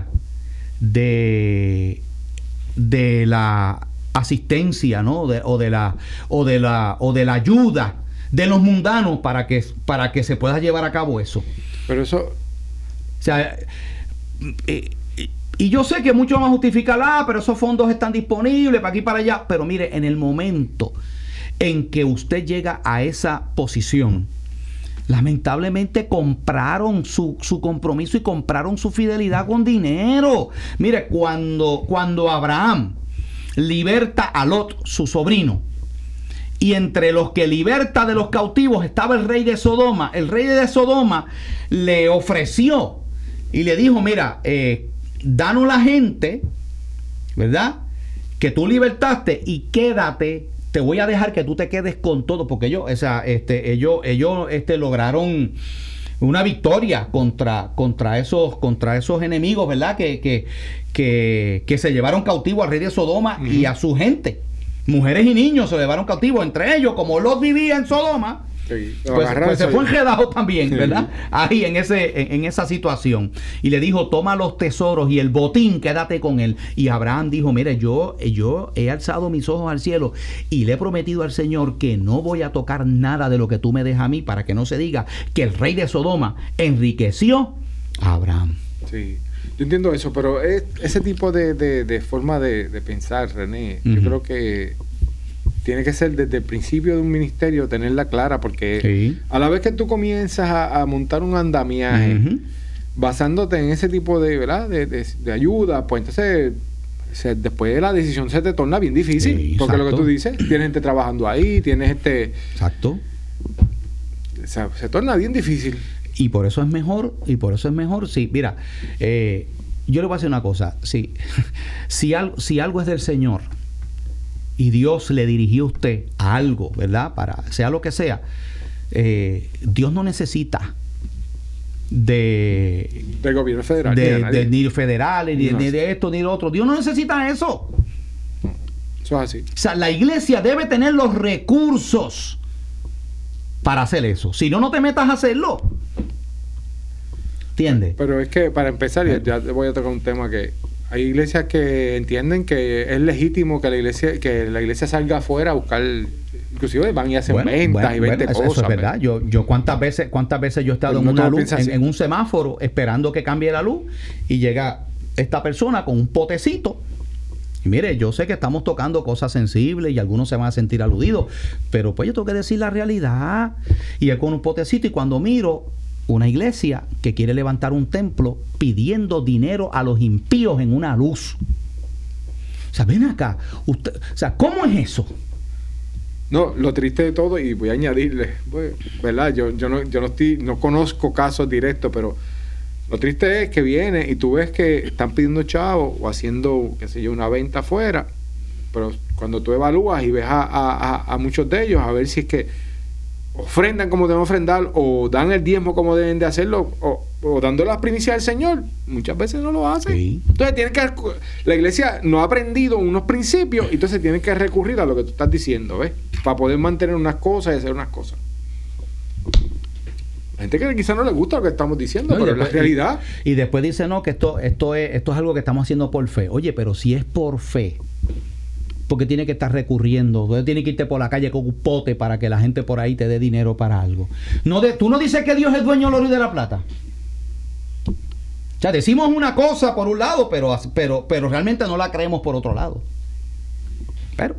de, de la asistencia, ¿no?, de, o de la o de la o de la ayuda de los mundanos para que para que se pueda llevar a cabo eso. Pero eso, o sea, eh, y yo sé que muchos van a justificar, ah, pero esos fondos están disponibles para aquí y para allá. Pero mire, en el momento en que usted llega a esa posición, lamentablemente compraron su, su compromiso y compraron su fidelidad con dinero. Mire, cuando, cuando Abraham liberta a Lot, su sobrino, y entre los que liberta de los cautivos estaba el rey de Sodoma, el rey de Sodoma le ofreció y le dijo, mira, eh, danos la gente, ¿verdad?, que tú libertaste y quédate, te voy a dejar que tú te quedes con todo, porque ellos, o sea, este, ellos, ellos este, lograron una victoria contra, contra esos, contra esos enemigos, ¿verdad? Que, que, que, que se llevaron cautivo al rey de Sodoma uh-huh. y a su gente. Mujeres y niños se llevaron cautivo, entre ellos, como Lot vivía en Sodoma. Sí, pues, pues se fue enredado también, ¿verdad? Sí. Ahí en ese en, en esa situación. Y le dijo, toma los tesoros y el botín, quédate con él. Y Abraham dijo, mire, yo, yo he alzado mis ojos al cielo y le he prometido al Señor que no voy a tocar nada de lo que tú me dejas a mí, para que no se diga que el rey de Sodoma enriqueció a Abraham. Sí, yo entiendo eso, pero es, ese tipo de, de, de forma de, de pensar, René, uh-huh. yo creo que tiene que ser desde el principio de un ministerio tenerla clara, porque sí. a la vez que tú comienzas a, a montar un andamiaje uh-huh. basándote en ese tipo de, ¿verdad? de, de, de ayuda, pues entonces se, después la decisión se te torna bien difícil, sí, porque lo que tú dices, tienes gente trabajando ahí, tienes este... Exacto. Se, se torna bien difícil. Y por eso es mejor, y por eso es mejor, sí, mira, eh, yo le voy a decir una cosa, sí, si, algo, si algo es del Señor, y Dios le dirigió a usted a algo, ¿verdad? Para sea lo que sea, eh, Dios no necesita de del gobierno federal, de, de, de, ni federales, ni, no. ni de esto, ni de lo otro. Dios no necesita eso. Eso es así. O sea, la iglesia debe tener los recursos para hacer eso. Si no, no te metas a hacerlo. ¿Entiendes? Pero es que, para empezar, ya, ya te voy a tocar un tema que hay iglesias que entienden que es legítimo que la iglesia que la iglesia salga afuera a buscar, inclusive van y hacen bueno, ventas bueno, y venden bueno, cosas. Eso es verdad. Yo, yo cuántas veces, cuántas veces yo he estado en una luz, en, en un semáforo, esperando que cambie la luz, y llega esta persona con un potecito. Y mire, yo sé que estamos tocando cosas sensibles y algunos se van a sentir aludidos, pero pues yo tengo que decir la realidad. Y es con un potecito, y cuando miro una iglesia que quiere levantar un templo pidiendo dinero a los impíos en una luz. O sea, ven acá. Usted, o sea, ¿cómo es eso? No, lo triste de todo, y voy a añadirle, pues, ¿verdad? Yo, yo, no, yo no, estoy, no conozco casos directos, pero lo triste es que viene y tú ves que están pidiendo chavos o haciendo, qué sé yo, una venta afuera, pero cuando tú evalúas y ves a, a, a muchos de ellos, a ver si es que ofrendan como deben ofrendar, o dan el diezmo como deben de hacerlo, o, o dando las primicias al Señor, muchas veces no lo hacen. Sí. Entonces tienen que, la iglesia no ha aprendido unos principios, y entonces tienen que recurrir a lo que tú estás diciendo, ¿ves? Para poder mantener unas cosas y hacer unas cosas. La gente que quizás no le gusta lo que estamos diciendo, no, pero después, es la realidad. Y, y después dice, no, que esto, esto es, esto es algo que estamos haciendo por fe. Oye, pero si es por fe, porque tiene que estar recurriendo, tiene que irte por la calle con un pote para que la gente por ahí te dé dinero para algo. No de, tú no dices que Dios es dueño del oro y de la plata. O sea, decimos una cosa por un lado, pero, pero, pero realmente no la creemos por otro lado. Pero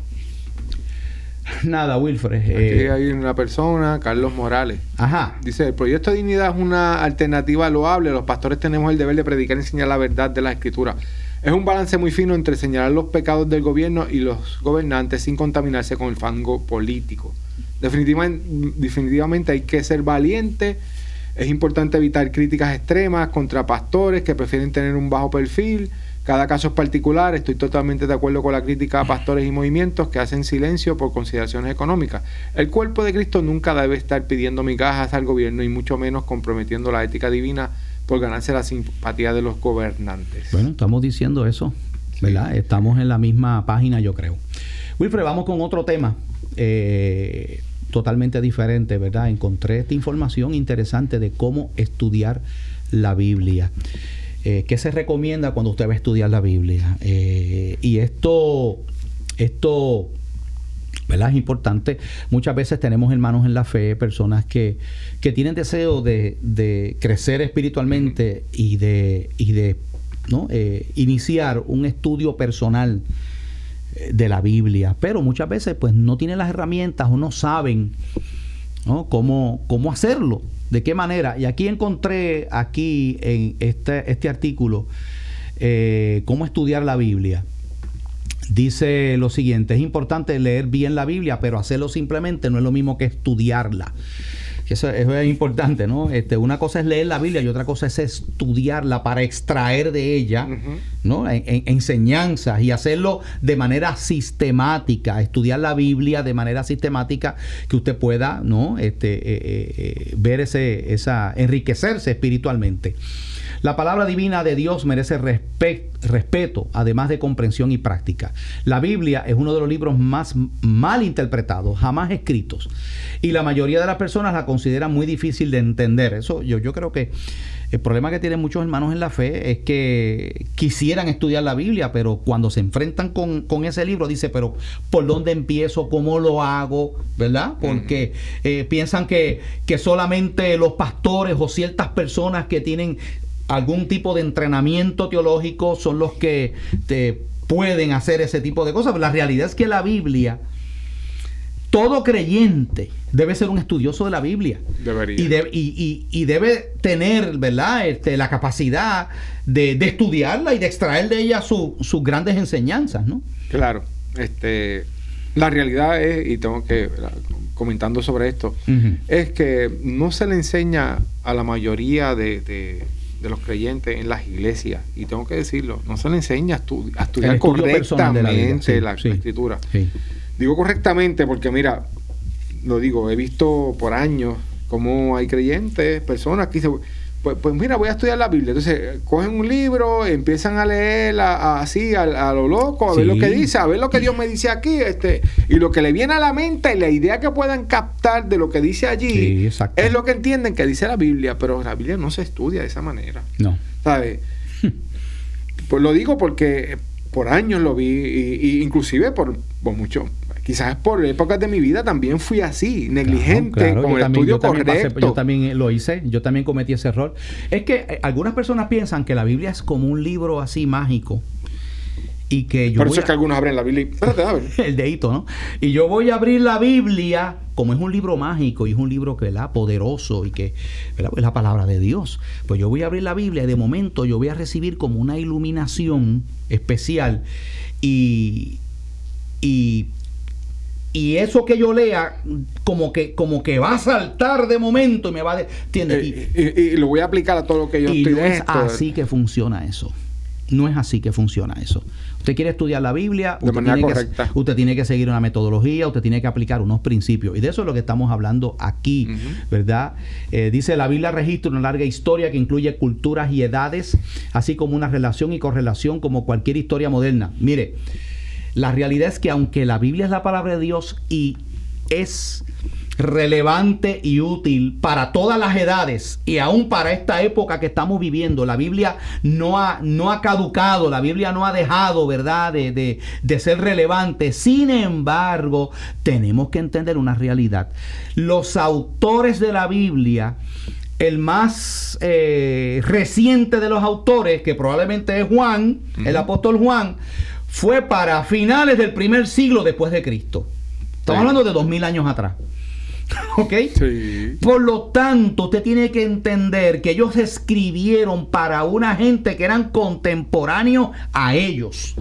nada, Wilfred. Aquí eh, hay una persona, Carlos Morales. Ajá. Dice, el proyecto de dignidad es una alternativa loable. Los pastores tenemos el deber de predicar y enseñar la verdad de la Escritura. Es un balance muy fino entre señalar los pecados del gobierno y los gobernantes sin contaminarse con el fango político. Definitivamente, definitivamente hay que ser valiente. Es importante evitar críticas extremas contra pastores que prefieren tener un bajo perfil. Cada caso es particular. Estoy totalmente de acuerdo con la crítica a pastores y movimientos que hacen silencio por consideraciones económicas. El cuerpo de Cristo nunca debe estar pidiendo migajas al gobierno, y mucho menos comprometiendo la ética divina por ganarse la simpatía de los gobernantes. Bueno, estamos diciendo eso, ¿verdad? Sí. Estamos en la misma página, yo creo. Wilfred, vamos con otro tema eh, totalmente diferente, ¿verdad? Encontré esta información interesante de cómo estudiar la Biblia. Eh, ¿Qué se recomienda cuando usted va a estudiar la Biblia? Eh, y esto, esto, ¿verdad? Es importante. Muchas veces tenemos hermanos en la fe, personas que, que tienen deseo de, de crecer espiritualmente y de, y de ¿no? eh, iniciar un estudio personal de la Biblia, pero muchas veces pues no tienen las herramientas o no saben, ¿no? cómo, cómo hacerlo, de qué manera. Y aquí encontré aquí en este, este artículo eh, cómo estudiar la Biblia. Dice lo siguiente: es importante leer bien la Biblia, pero hacerlo simplemente no es lo mismo que estudiarla. que eso, eso es importante, ¿no? Este, una cosa es leer la Biblia y otra cosa es estudiarla para extraer de ella, uh-huh. ¿no? En, en, enseñanzas y hacerlo de manera sistemática, estudiar la Biblia de manera sistemática, que usted pueda, ¿no? Este, eh, eh, ver ese, esa, enriquecerse espiritualmente. La palabra divina de Dios merece respe- respeto, además de comprensión y práctica. La Biblia es uno de los libros más mal interpretados, jamás escritos. Y la mayoría de las personas la consideran muy difícil de entender. Eso yo, yo creo que el problema que tienen muchos hermanos en la fe es que quisieran estudiar la Biblia, pero cuando se enfrentan con, con ese libro, dice, pero ¿por dónde empiezo? ¿Cómo lo hago? ¿Verdad? Porque eh, piensan que, que solamente los pastores o ciertas personas que tienen algún tipo de entrenamiento teológico son los que te pueden hacer ese tipo de cosas. Pero la realidad es que la Biblia, todo creyente debe ser un estudioso de la Biblia. Debería. Y, de, y, y, y debe tener, ¿verdad? Este, la capacidad de, de estudiarla y de extraer de ella su, sus grandes enseñanzas, ¿no? Claro. Este, la realidad es, y tengo que, comentando sobre esto, uh-huh. es que no se le enseña a la mayoría de... de de los creyentes en las iglesias, y tengo que decirlo, no se le enseña a, estu- a estudiar correctamente la, la, sí, la escritura. Sí. Digo correctamente porque, mira, lo digo, he visto por años cómo hay creyentes, personas que dicen, pues, pues mira, voy a estudiar la Biblia. Entonces, cogen un libro, empiezan a leer a, a, así, a, a lo loco, a sí. ver lo que dice, a ver lo que Dios me dice aquí, este, y lo que le viene a la mente, la idea que puedan captar de lo que dice allí, sí, es lo que entienden que dice la Biblia, pero la Biblia no se estudia de esa manera. No. ¿Sabes? Pues lo digo porque por años lo vi, y, y inclusive por, por mucho... Quizás por épocas de mi vida también fui así, negligente, claro, claro. con yo el también, estudio yo correcto. Pasé, yo también lo hice, yo también cometí ese error. Es que eh, algunas personas piensan que la Biblia es como un libro así mágico. Y que yo Por eso es a, que algunos abren la Biblia y... Espérate, a ver. El dedito, ¿no? Y yo voy a abrir la Biblia, como es un libro mágico y es un libro que, ¿verdad?, poderoso y que, ¿verdad?, es la palabra de Dios. Pues yo voy a abrir la Biblia y de momento yo voy a recibir como una iluminación especial y... y Y eso que yo lea, como que como que va a saltar de momento y me va a... ¿Entiendes? Y, y, y, y lo voy a aplicar a todo lo que yo y estoy no es esto. así que funciona eso. No es así que funciona eso. Usted quiere estudiar la Biblia, de usted, manera tiene correcta. Que, usted tiene que seguir una metodología, usted tiene que aplicar unos principios. Y de eso es lo que estamos hablando aquí, uh-huh. ¿verdad? Eh, dice, la Biblia registra una larga historia que incluye culturas y edades, así como una relación y correlación como cualquier historia moderna. Mire, la realidad es que aunque la Biblia es la palabra de Dios y es relevante y útil para todas las edades y aún para esta época que estamos viviendo, la Biblia no ha, no ha caducado, la Biblia no ha dejado, ¿verdad?, de, de, de ser relevante. Sin embargo, tenemos que entender una realidad. Los autores de la Biblia, el más eh, reciente de los autores, que probablemente es Juan, uh-huh. el apóstol Juan, fue para finales del primer siglo después de Cristo. Estamos sí. hablando de dos mil años atrás. ¿Ok? Sí. Por lo tanto, usted tiene que entender que ellos escribieron para una gente que eran contemporáneos a ellos.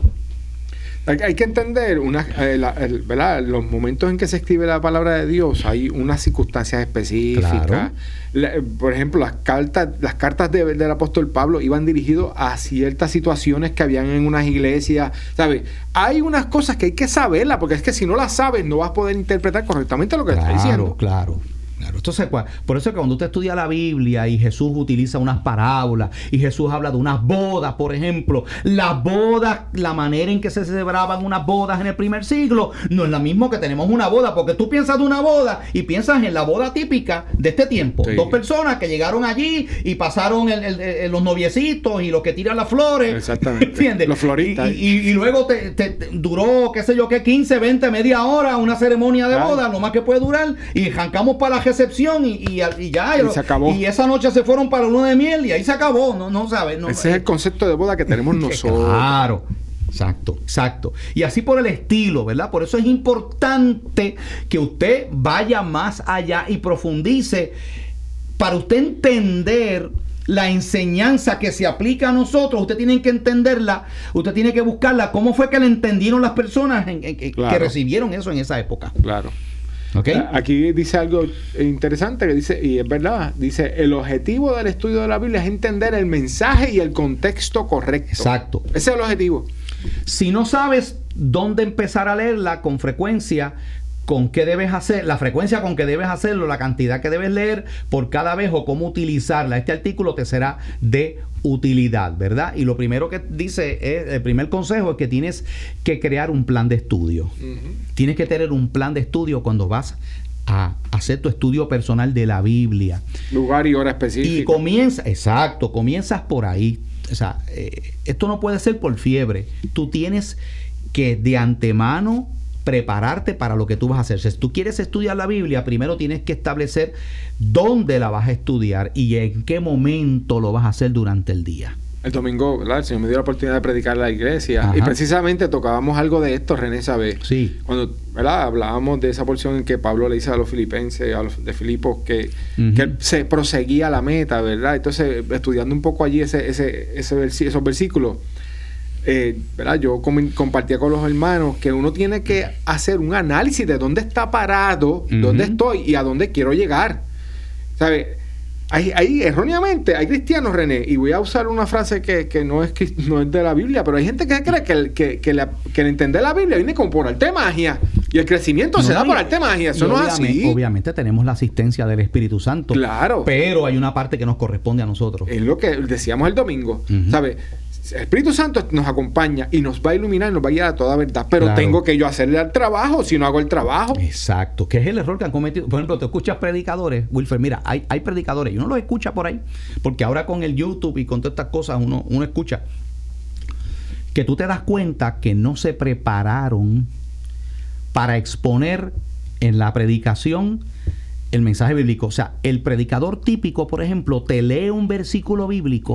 Hay, hay que entender una, eh, la, el, ¿verdad? Los momentos en que se escribe la palabra de Dios, hay unas circunstancias específicas. Claro. La, por ejemplo, las cartas, las cartas de, del apóstol Pablo iban dirigidos a ciertas situaciones que habían en unas iglesias, ¿sabes? Hay unas cosas que hay que saberlas, porque es que si no las sabes no vas a poder interpretar correctamente lo que claro, está diciendo. Claro, claro. Entonces, por eso es que cuando usted estudia la Biblia y Jesús utiliza unas parábolas y Jesús habla de unas bodas, por ejemplo, las bodas, la manera en que se celebraban unas bodas en el primer siglo no es la misma que tenemos una boda, porque tú piensas de una boda y piensas en la boda típica de este tiempo. Sí. Dos personas que llegaron allí y pasaron el, el, el, los noviecitos y los que tiran las flores. Exactamente. ¿Entiendes? Los floristas. Y, y, y luego te, te, te duró, qué sé yo, qué quince, veinte, media hora una ceremonia de claro. boda, lo más que puede durar, y arrancamos para la recepción y, y, y ya y, se acabó. Y esa noche se fueron para uno de miel y ahí se acabó. No, no sabes. No, Ese eh. es el concepto de boda que tenemos nosotros. Claro. Exacto, exacto. Y así por el estilo, ¿verdad? Por eso es importante que usted vaya más allá y profundice para usted entender la enseñanza que se aplica a nosotros. Usted tiene que entenderla, usted tiene que buscarla. ¿Cómo fue que la entendieron las personas en, en, en, claro. que recibieron eso en esa época? Claro. ¿Okay? Aquí dice algo interesante que dice, y es verdad, dice, el objetivo del estudio de la Biblia es entender el mensaje y el contexto correcto. Exacto. Ese es el objetivo. Si no sabes dónde empezar a leerla con frecuencia, con qué debes hacer, la frecuencia con que debes hacerlo, la cantidad que debes leer por cada vez o cómo utilizarla, este artículo te será de utilidad, ¿verdad? Y lo primero que dice, es, el primer consejo es que tienes que crear un plan de estudio. Uh-huh. Tienes que tener un plan de estudio cuando vas a hacer tu estudio personal de la Biblia. Lugar y hora específica. Y comienza, exacto, comienzas por ahí. O sea, eh, esto no puede ser por fiebre. Tú tienes que de antemano prepararte para lo que tú vas a hacer. Si tú quieres estudiar la Biblia, primero tienes que establecer dónde la vas a estudiar y en qué momento lo vas a hacer durante el día. El domingo, ¿verdad? El Señor me dio la oportunidad de predicar en la iglesia. Ajá. Y precisamente tocábamos algo de esto, René sabe. Sí. Cuando, ¿verdad? Hablábamos de esa porción en que Pablo le dice a los filipenses, a los de Filipos, que, uh-huh. que se proseguía la meta, ¿verdad? Entonces, estudiando un poco allí ese, ese, ese vers- esos versículos, Eh, ¿verdad? Yo com- compartía con los hermanos que uno tiene que hacer un análisis de dónde está parado, uh-huh. dónde estoy y a dónde quiero llegar. ¿Sabes? Ahí, ahí erróneamente hay cristianos, René, y voy a usar una frase que, que no, es, no es de la Biblia, pero hay gente que cree que el, que, que, la, que el entender la Biblia viene como por arte de magia y el crecimiento no, se da por arte de magia. Eso no es así. Obviamente tenemos la asistencia del Espíritu Santo. Claro. Pero hay una parte que nos corresponde a nosotros. Es lo que decíamos el domingo. Uh-huh. ¿Sabes? El Espíritu Santo nos acompaña y nos va a iluminar y nos va a guiar a toda verdad. Pero claro. tengo que yo hacerle el trabajo si no hago el trabajo. Exacto. Que es el error que han cometido. Por ejemplo, tú escuchas predicadores, Wilfer, mira, hay, hay predicadores y uno los escucha por ahí. Porque ahora con el YouTube y con todas estas cosas uno, uno escucha que tú te das cuenta que no se prepararon para exponer en la predicación el mensaje bíblico. O sea, el predicador típico, por ejemplo, te lee un versículo bíblico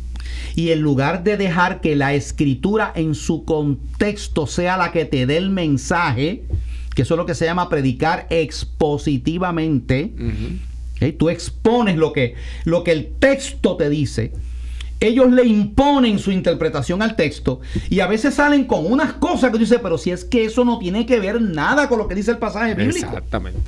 y en lugar de dejar que la escritura en su contexto sea la que te dé el mensaje, que eso es lo que se llama predicar expositivamente, uh-huh. ¿okay? Tú expones lo que, lo que el texto te dice. Ellos le imponen su interpretación al texto y a veces salen con unas cosas que tú dices, pero si es que eso no tiene que ver nada con lo que dice el pasaje bíblico. Exactamente.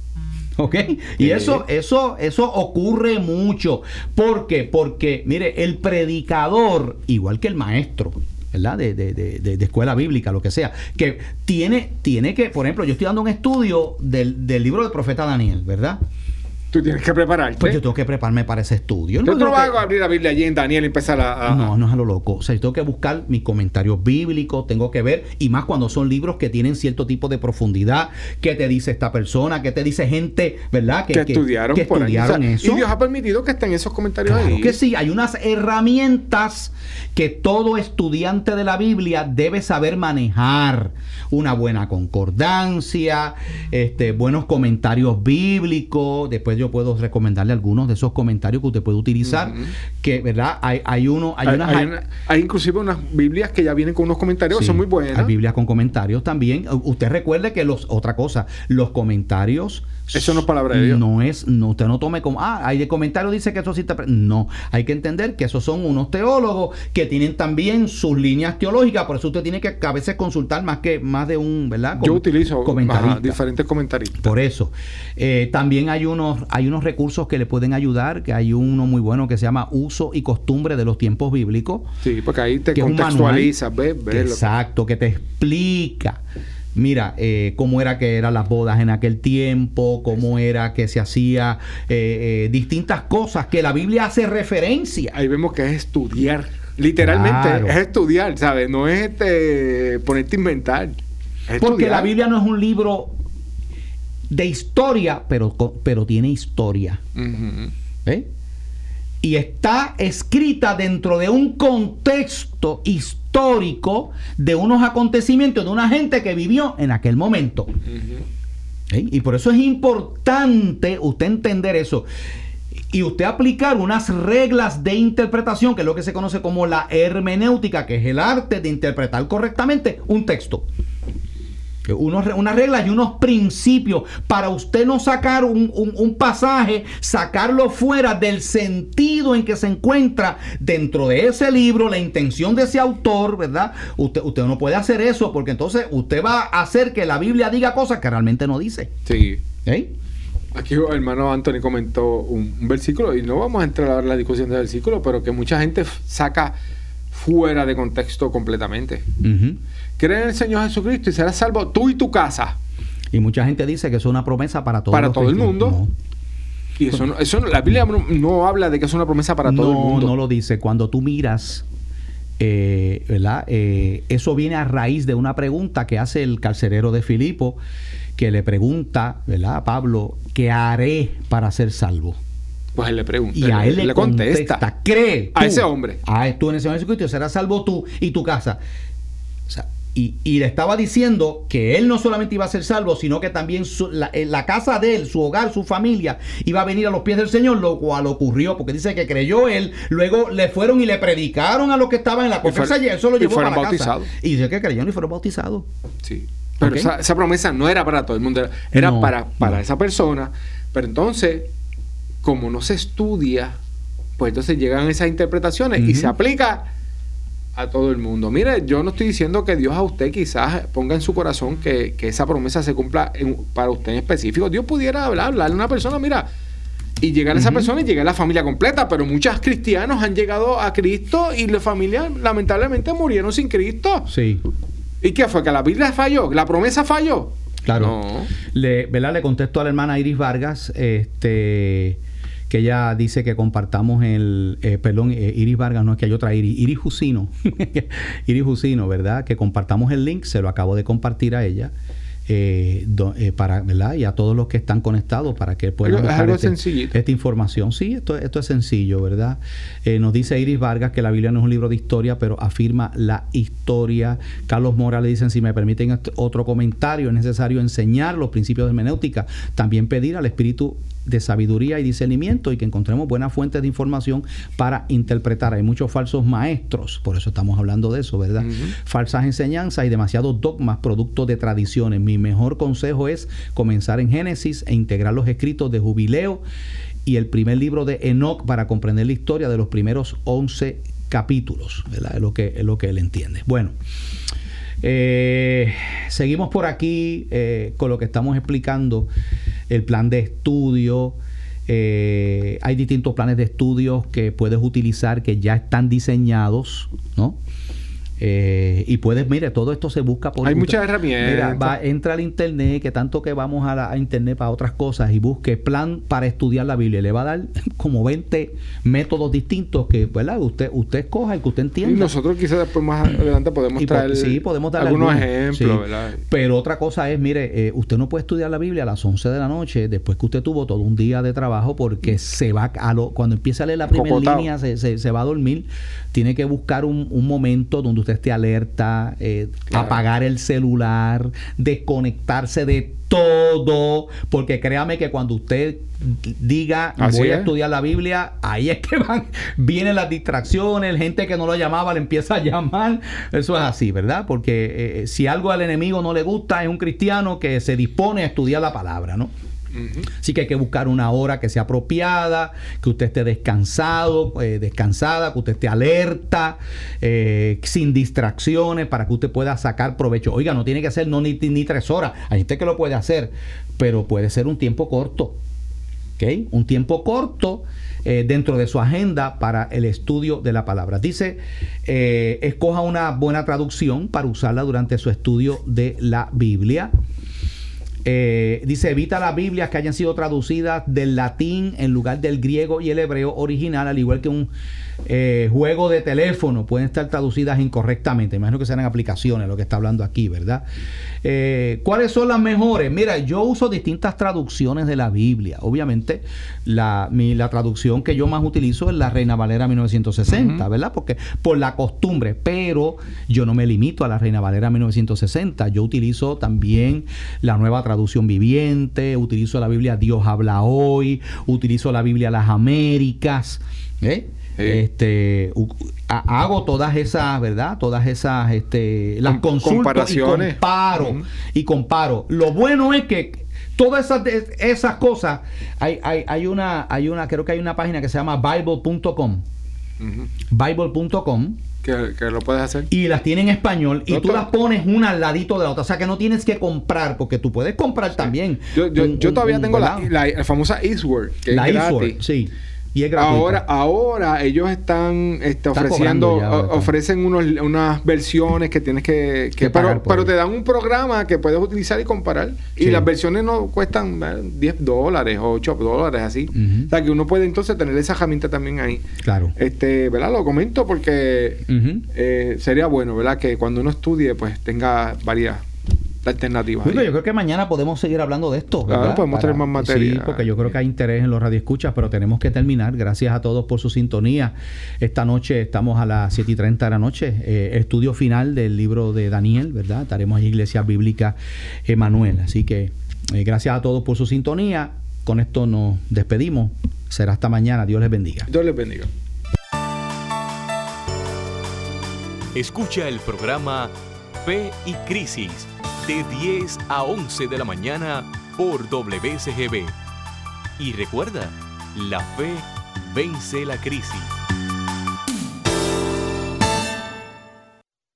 ¿Ok? Y eh. eso, eso, eso ocurre mucho. ¿Por qué? Porque, mire, el predicador, igual que el maestro, ¿verdad? De, de, de, de escuela bíblica, lo que sea, que tiene, tiene que, por ejemplo, yo estoy dando un estudio del, del libro del profeta Daniel, ¿verdad? Tú tienes que prepararte. Pues yo tengo que prepararme para ese estudio. Yo no no vas a abrir la Biblia allí en Daniel y empezar a, a... No, no es a lo loco. O sea, yo tengo que buscar mis comentarios bíblicos, tengo que ver, y más cuando son libros que tienen cierto tipo de profundidad, qué te dice esta persona, qué te dice gente, ¿verdad? Que, que estudiaron, que por estudiaron ahí. O sea, eso. Y Dios ha permitido que estén esos comentarios claro ahí. Que sí, hay unas herramientas que todo estudiante de la Biblia debe saber manejar. Una buena concordancia, este, buenos comentarios bíblicos. Después yo puedo recomendarle algunos de esos comentarios que usted puede utilizar. Uh-huh. Que, ¿verdad? Hay, hay uno, hay, hay, unas, hay, una, hay inclusive unas Biblias que ya vienen con unos comentarios sí, que son muy buenas. Hay Biblias con comentarios también. Usted recuerde que los, otra cosa, los comentarios. Eso no es palabra de Dios. No es, no, usted no tome como, ah, hay de comentarios dice que eso sí te... No, hay que entender que esos son unos teólogos que tienen también sus líneas teológicas, por eso usted tiene que a veces consultar más que más de un, ¿verdad? Com- Yo utilizo ajá, diferentes comentaristas. Por eso. Eh, también hay unos, hay unos recursos que le pueden ayudar, que hay uno muy bueno que se llama Uso y Costumbre de los Tiempos Bíblicos. Sí, porque ahí te contextualizas, ves, ves. Exacto, que te explica. Mira, eh, cómo era que eran las bodas en aquel tiempo, cómo era que se hacía eh, eh, distintas cosas que la Biblia hace referencia. Ahí vemos que es estudiar, literalmente claro. es estudiar, ¿sabes? No es este ponerte a inventar. Es Porque estudiar. la Biblia no es un libro de historia, pero, pero tiene historia. Uh-huh. ¿Eh? Y está escrita dentro de un contexto histórico de unos acontecimientos de una gente que vivió en aquel momento. Uh-huh. ¿Eh? Y por eso es importante usted entender eso. Y usted aplicar unas reglas de interpretación, que es lo que se conoce como la hermenéutica, que es el arte de interpretar correctamente un texto. Unos, una regla y unos principios para usted no sacar un, un, un pasaje, sacarlo fuera del sentido en que se encuentra dentro de ese libro, la intención de ese autor, ¿verdad? Usted, usted no puede hacer eso, porque entonces usted va a hacer que la Biblia diga cosas que realmente no dice. Sí. ¿Eh? Aquí el hermano Anthony comentó un, un versículo, y no vamos a entrar a ver la discusión del versículo, pero que mucha gente saca fuera de contexto completamente. Uh-huh. Cree en el Señor Jesucristo y serás salvo tú y tu casa. Y mucha gente dice que es una promesa para todo, para todo el mundo. No. Y eso, no, eso no, la Biblia no, no habla de que es una promesa para todo no, el mundo. No lo dice. Cuando tú miras, eh, ¿verdad? Eh, eso viene a raíz de una pregunta que hace el carcelero de Filipo, que le pregunta, ¿verdad?, a Pablo, ¿qué haré para ser salvo? Pues él le pregunta. Y a él le, le contesta, contesta. Cree tú, a ese hombre. A tú en el Señor Jesucristo serás salvo tú y tu casa. O sea, y, y le estaba diciendo que él no solamente iba a ser salvo, sino que también su, la, la casa de él, su hogar, su familia, iba a venir a los pies del Señor, lo cual ocurrió, porque dice que creyó él, luego le fueron y le predicaron a los que estaban en la conferencia y eso lo llevó para la casa. Y dice que creyeron y fueron bautizados. Sí. Pero okay. esa, esa promesa no era para todo el mundo, era, era no, para, para no. esa persona. Pero entonces, como no se estudia, pues entonces llegan esas interpretaciones uh-huh. y se aplica a todo el mundo. Mire, yo no estoy diciendo que Dios a usted quizás ponga en su corazón que, que esa promesa se cumpla en, para usted en específico. Dios pudiera hablar, hablarle a una persona, mira, y llegar a esa uh-huh. persona y llegar a la familia completa, pero muchos cristianos han llegado a Cristo y la familia lamentablemente murieron sin Cristo. Sí. ¿Y qué fue? ¿Que la Biblia falló? ¿La promesa falló? Claro. No. Le, ¿verdad? Le contesto a la hermana Iris Vargas, este... que ella dice que compartamos el, eh, perdón, eh, Iris Vargas, no es que hay otra Iris, Iris Jusino, Iris Jusino, ¿verdad? Que compartamos el link, se lo acabo de compartir a ella, eh, do, eh, para, ¿verdad? Y a todos los que están conectados para que puedan buscar este, esta información. Sí, esto, esto es sencillo, ¿verdad? Eh, nos dice Iris Vargas que la Biblia no es un libro de historia, pero afirma la historia. Carlos Mora le dicen, si me permiten otro comentario, es necesario enseñar los principios de hermenéutica, también pedir al Espíritu de sabiduría y discernimiento y que encontremos buenas fuentes de información para interpretar. Hay muchos falsos maestros, por eso estamos hablando de eso, ¿verdad? Uh-huh. Falsas enseñanzas y demasiados dogmas producto de tradiciones. Mi mejor consejo es comenzar en Génesis e integrar los escritos de Jubileo y el primer libro de Enoc para comprender la historia de los primeros once capítulos, ¿verdad? Es lo que, es lo que él entiende. Bueno, Eh, seguimos por aquí eh, con lo que estamos explicando, el plan de estudio. Eh, hay distintos planes de estudios que puedes utilizar que ya están diseñados, ¿no? Eh, y puedes, mire, todo esto se busca por... Hay muchas herramientas. Mira, va, entra al internet, que tanto que vamos a, la, a internet para otras cosas, y busque plan para estudiar la Biblia. Le va a dar como veinte métodos distintos que, ¿verdad? Usted, usted escoja y que usted entienda. Y nosotros quizás después más adelante podemos traer sí, podemos dar algunos algunos ejemplos, sí. ¿verdad? Pero otra cosa es, mire, eh, usted no puede estudiar la Biblia a las once de la noche después que usted tuvo todo un día de trabajo, porque se va a lo, cuando empieza a leer la primera Cocotado. línea se, se, se va a dormir. Tiene que buscar un, un momento donde usted esté alerta, eh, claro. apagar el celular, desconectarse de todo, porque créame que cuando usted diga Así voy es. a estudiar la Biblia, ahí es que van, vienen las distracciones, gente que no lo llamaba le empieza a llamar. Eso es así, ¿verdad? Porque eh, si algo al enemigo no le gusta, es un cristiano que se dispone a estudiar la palabra, ¿no? Uh-huh. Así que hay que buscar una hora que sea apropiada, que usted esté descansado, eh, descansada, que usted esté alerta, eh, sin distracciones, para que usted pueda sacar provecho. Oiga, no tiene que ser no ni, ni tres horas. Hay gente que lo puede hacer, pero puede ser un tiempo corto. ¿Okay? Un tiempo corto eh, dentro de su agenda para el estudio de la palabra. Dice, eh, escoja una buena traducción para usarla durante su estudio de la Biblia. Eh, dice, evita las Biblias que hayan sido traducidas del latín en lugar del griego y el hebreo original, al igual que un eh, juego de teléfono pueden estar traducidas incorrectamente. Imagino que serán aplicaciones lo que está hablando aquí, ¿verdad? Eh, ¿Cuáles son las mejores? Mira, yo uso distintas traducciones de la Biblia. Obviamente, la, mi, la traducción que yo más utilizo es la Reina Valera mil novecientos sesenta, uh-huh. ¿verdad? Porque por la costumbre, pero yo no me limito a la Reina Valera mil novecientos sesenta. Yo utilizo también la Nueva Traducción Viviente, utilizo la Biblia Dios habla hoy, utilizo la Biblia Las Américas, ¿eh? Sí. Este, u, a, hago todas esas, ¿verdad? Todas esas, este, las Com- consultas y comparo, uh-huh. y comparo. Lo bueno es que todas esas, esas cosas, hay, hay, hay una, hay una, creo que hay una página que se llama bible punto com. Uh-huh. bible punto com. Que, que lo puedes hacer. Y las tienen en español y tú las pones una al ladito de la otra. O sea que no tienes que comprar, porque tú puedes comprar sí. también. Yo, yo, un, yo todavía un, tengo la, la, la famosa Eastword, que la es Eastword, gratis. Sí. Y es gratuita. Ahora, ahora ellos están este, ofreciendo, ya, o, ofrecen unos, unas versiones que tienes que, que, que pero, pero te dan un programa que puedes utilizar y comparar. Sí. Y las versiones no cuestan diez dólares o ocho dólares así. Uh-huh. O sea que uno puede entonces tener esa herramienta también ahí. Claro. Este, ¿verdad? Lo comento porque uh-huh. eh, sería bueno, ¿verdad? Que cuando uno estudie, pues tenga varias alternativas. Yo creo que mañana podemos seguir hablando de esto, ¿verdad? Claro, podemos Para, tener más materia. Sí, porque yo creo que hay interés en los radioescuchas, pero tenemos que terminar. Gracias a todos por su sintonía. Esta noche estamos a las siete y treinta de la noche. Eh, estudio final del libro de Daniel, ¿verdad? Estaremos en Iglesia Bíblica Emanuel. Así que eh, gracias a todos por su sintonía. Con esto nos despedimos. Será hasta mañana. Dios les bendiga. Dios les bendiga. Escucha el programa Fe y Crisis de diez a once de la mañana por W S G B. Y recuerda, la fe vence la crisis.